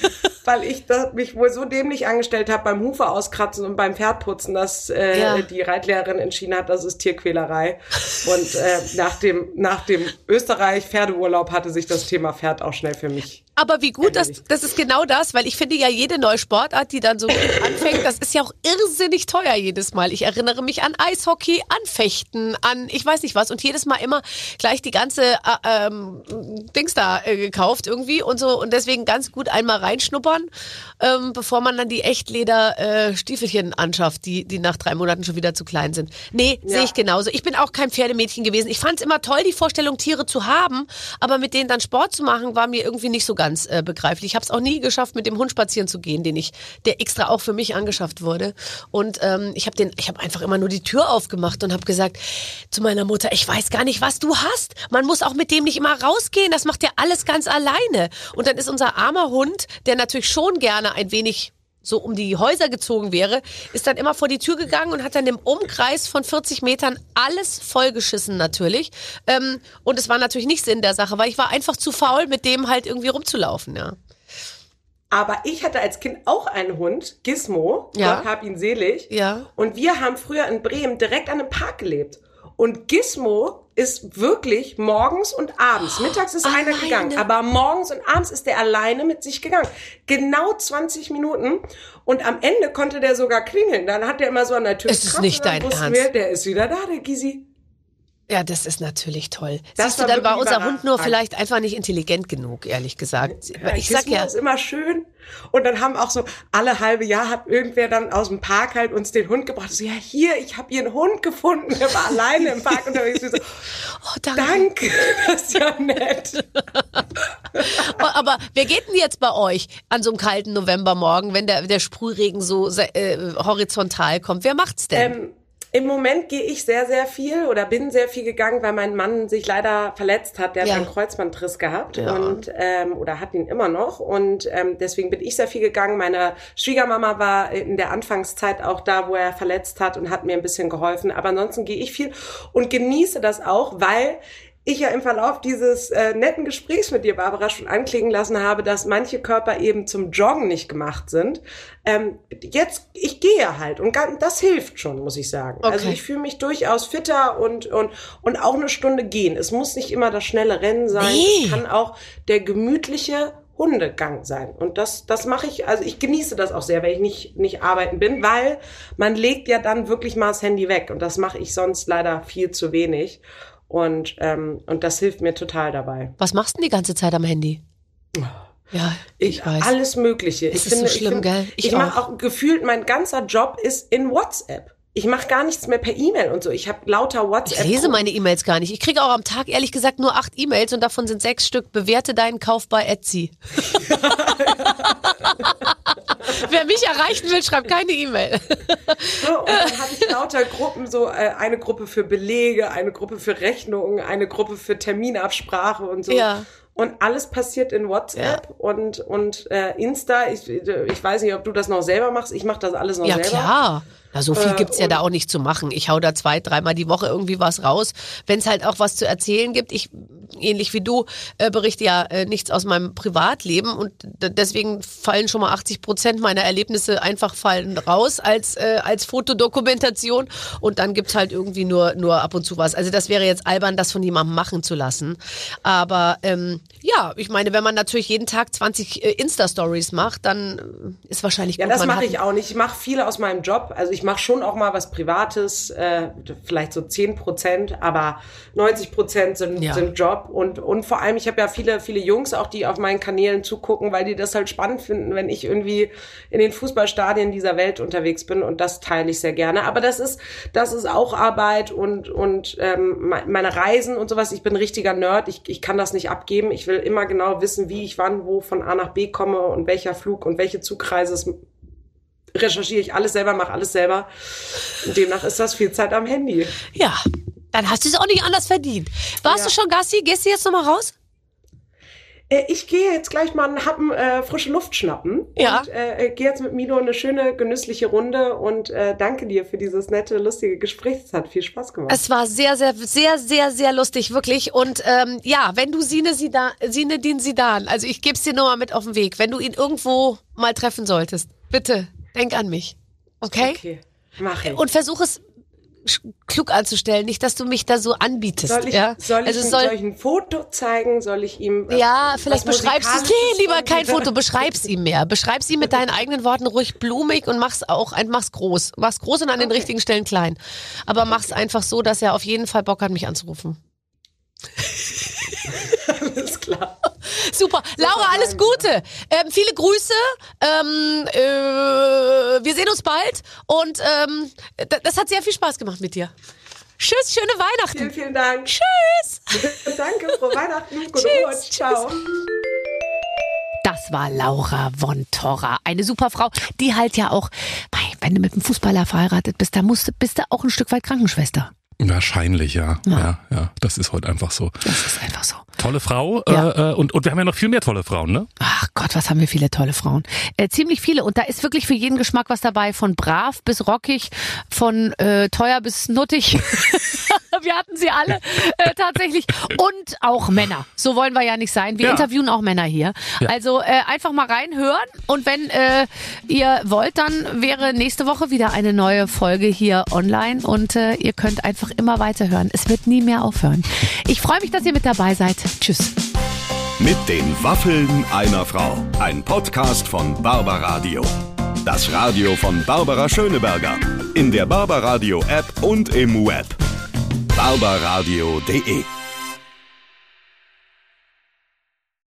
weil ich das, mich wohl so dämlich angestellt habe beim Hufe auskratzen und beim Pferdputzen, dass äh, ja. die Reitlehrerin entschieden hat, das ist Tierquälerei. Und äh, nach dem nach dem Österreich-Pferdeurlaub hatte sich das Thema Pferd auch schnell für mich. Aber wie gut, das, das ist genau das, weil ich finde ja jede neue Sportart, die dann so anfängt, das ist ja auch irrsinnig teuer jedes Mal. Ich erinnere mich an Eishockey, an Fechten, an ich weiß nicht was und jedes Mal immer gleich die ganze äh, ähm, Dings da äh, gekauft irgendwie und so und deswegen ganz gut einmal reinschnuppern, ähm, bevor man dann die Echtleder-Stiefelchen äh, anschafft, die, die nach drei Monaten schon wieder zu klein sind. Nee, ja. sehe ich genauso. Ich bin auch kein Pferdemädchen gewesen. Ich fand es immer toll, die Vorstellung, Tiere zu haben, aber mit denen dann Sport zu machen, war mir irgendwie nicht so ganz Ganz äh, begreiflich. Ich habe es auch nie geschafft, mit dem Hund spazieren zu gehen, den ich, der extra auch für mich angeschafft wurde. Und ähm, ich habe den, ich habe einfach immer nur die Tür aufgemacht und habe gesagt zu meiner Mutter: Ich weiß gar nicht, was du hast. Man muss auch mit dem nicht immer rausgehen. Das macht ja alles ganz alleine. Und dann ist unser armer Hund, der natürlich schon gerne ein wenig so um die Häuser gezogen wäre, ist dann immer vor die Tür gegangen und hat dann im Umkreis von vierzig Metern alles vollgeschissen natürlich. Ähm, und es war natürlich nicht Sinn der Sache, weil ich war einfach zu faul, mit dem halt irgendwie rumzulaufen, ja. Aber ich hatte als Kind auch einen Hund, Gizmo, ja. Gott hab ihn selig. Ja. Und wir haben früher in Bremen direkt an einem Park gelebt. Und Gizmo ist wirklich morgens und abends. Mittags ist alleine. einer gegangen, aber morgens und abends ist der alleine mit sich gegangen. Genau zwanzig Minuten. Und am Ende konnte der sogar klingeln. Dann hat der immer so an der Tür geklopft. Es ist nicht dein Ernst. Wir, der ist wieder da, der Gysi. Ja, das ist natürlich toll. Das Siehst du, dann war unser Hund nur vielleicht einfach nicht intelligent genug, ehrlich gesagt. Ja, ich sag ja, ist immer schön. Und dann haben auch so alle halbe Jahr hat irgendwer dann aus dem Park halt uns den Hund gebracht. So, ja, hier, ich habe hier einen Hund gefunden, der war alleine im Park unterwegs. So, oh, danke. danke, das ist ja nett. Aber wer geht denn jetzt bei euch an so einem kalten Novembermorgen, wenn der, der Sprühregen so äh, horizontal kommt? Wer macht's denn? Ähm, Im Moment gehe ich sehr, sehr viel oder bin sehr viel gegangen, weil mein Mann sich leider verletzt hat. Der hat ja. einen Kreuzbandriss gehabt ja. und ähm, oder hat ihn immer noch. Und ähm, deswegen bin ich sehr viel gegangen. Meine Schwiegermama war in der Anfangszeit auch da, wo er verletzt hat und hat mir ein bisschen geholfen. Aber ansonsten gehe ich viel und genieße das auch, weil ich ja im Verlauf dieses äh, netten Gesprächs mit dir, Barbara, schon anklingen lassen habe, dass manche Körper eben zum Joggen nicht gemacht sind. Ähm, jetzt, ich gehe halt und das hilft schon, muss ich sagen. Okay. Also ich fühle mich durchaus fitter und und und auch eine Stunde gehen. Es muss nicht immer das schnelle Rennen sein. Nee. Es kann auch der gemütliche Hundegang sein. Und das das mache ich, also ich genieße das auch sehr, wenn ich nicht nicht arbeiten bin, weil man legt ja dann wirklich mal das Handy weg. Und das mache ich sonst leider viel zu wenig. Und ähm, und das hilft mir total dabei. Was machst du denn die ganze Zeit am Handy? Ja, ich, ich weiß. Alles Mögliche. Es ich ist finde, so schlimm, ich finde, gell? Ich, ich mache auch gefühlt, mein ganzer Job ist in WhatsApp. Ich mache gar nichts mehr per E-Mail und so. Ich habe lauter WhatsApp. Ich lese meine E-Mails gar nicht. Ich kriege auch am Tag, ehrlich gesagt, nur acht E-Mails und davon sind sechs Stück. Bewerte deinen Kauf bei Etsy. Wer mich erreichen will, schreibt keine E-Mail. So, und dann habe ich lauter Gruppen, so äh, eine Gruppe für Belege, eine Gruppe für Rechnungen, eine Gruppe für Terminabsprache und so. Ja. Und alles passiert in WhatsApp ja. und und äh, Insta. Ich, ich weiß nicht, ob du das noch selber machst. Ich mache das alles noch ja, selber. Ja, klar. Na, so viel äh, gibt's ja da auch nicht zu machen. Ich hau da zwei, dreimal die Woche irgendwie was raus. Wenn es halt auch was zu erzählen gibt, ich, ähnlich wie du, äh, berichte ja äh, nichts aus meinem Privatleben und d- deswegen fallen schon mal achtzig Prozent meiner Erlebnisse einfach fallen raus als, äh, als Fotodokumentation und dann gibt's halt irgendwie nur, nur ab und zu was. Also das wäre jetzt albern, das von jemandem machen zu lassen. Aber ähm, ja, ich meine, wenn man natürlich jeden Tag zwanzig äh, Insta-Stories macht, dann ist wahrscheinlich ja, gut. Ja, das man mache hat ich auch nicht. Ich mache viele aus meinem Job. Also ich mache schon auch mal was Privates, äh, vielleicht so zehn Prozent, aber neunzig Prozent sind, ja. sind Job. Und, und vor allem, ich habe ja viele, viele Jungs auch, die auf meinen Kanälen zugucken, weil die das halt spannend finden, wenn ich irgendwie in den Fußballstadien dieser Welt unterwegs bin. Und das teile ich sehr gerne. Aber das ist, das ist auch Arbeit und, und ähm, meine Reisen und sowas. Ich bin ein richtiger Nerd. Ich, ich kann das nicht abgeben. Ich will immer genau wissen, wie ich wann, wo von A nach B komme und welcher Flug und welche Zugreise es recherchiere ich alles selber, mache alles selber. Und demnach ist das viel Zeit am Handy. Ja, dann hast du es auch nicht anders verdient. Warst ja. du schon Gassi? Gehst du jetzt nochmal raus? Äh, ich gehe jetzt gleich mal einen Happen äh, frische Luft schnappen. Ja. Und äh, gehe jetzt mit Milo eine schöne, genüssliche Runde und äh, danke dir für dieses nette, lustige Gespräch. Es hat viel Spaß gemacht. Es war sehr, sehr, sehr, sehr, sehr lustig, wirklich. Und ähm, ja, wenn du Sine Sidan, Zinedine Zidane, also ich gebe es dir nur mal mit auf den Weg, wenn du ihn irgendwo mal treffen solltest, bitte denk an mich. Okay? Okay, mach ich. Und versuch es klug anzustellen, nicht, dass du mich da so anbietest. Soll ich, ja? soll ich, also ihm, soll, soll ich ein Foto zeigen? Soll ich ihm was, Ja, vielleicht was beschreibst du es. Musikalisches Nee, lieber kein irgendwie- Foto, beschreib's ihm mehr. Beschreib's ihm mit deinen eigenen Worten ruhig blumig und mach's auch, ein- mach's groß. Mach's groß und an den Okay. richtigen Stellen klein. Aber mach's einfach so, dass er auf jeden Fall Bock hat, mich anzurufen. Alles klar. Super. Laura, alles Gute. Ähm, viele Grüße. Ähm, äh, wir sehen uns bald. Und ähm, d- das hat sehr viel Spaß gemacht mit dir. Tschüss, schöne Weihnachten. Vielen, vielen Dank. Tschüss. Danke, frohe Weihnachten. Gute Tschüss, Rutsch. Ciao. Das war Laura von Torra. Eine super Frau. Die halt ja auch, mei, wenn du mit einem Fußballer verheiratet bist, da musst, du- bist du auch ein Stück weit Krankenschwester. Wahrscheinlich, ja. Ja. ja. Ja, das ist heute einfach so. Das ist einfach so. Tolle Frau. Ja. Äh, äh, und, und wir haben ja noch viel mehr tolle Frauen, ne? Ach Gott, was haben wir viele tolle Frauen. Äh, ziemlich viele. Und da ist wirklich für jeden Geschmack was dabei. Von brav bis rockig, von äh, teuer bis nuttig. Wir hatten sie alle äh, tatsächlich. Und auch Männer. So wollen wir ja nicht sein. Wir Ja. interviewen auch Männer hier. Ja. Also äh, einfach mal reinhören. Und wenn äh, ihr wollt, dann wäre nächste Woche wieder eine neue Folge hier online. Und äh, ihr könnt einfach immer weiterhören. Es wird nie mehr aufhören. Ich freue mich, dass ihr mit dabei seid. Tschüss. Mit den Waffeln einer Frau. Ein Podcast von Barbaradio. Das Radio von Barbara Schöneberger. In der Barbaradio App und im Web. barbaradio punkt de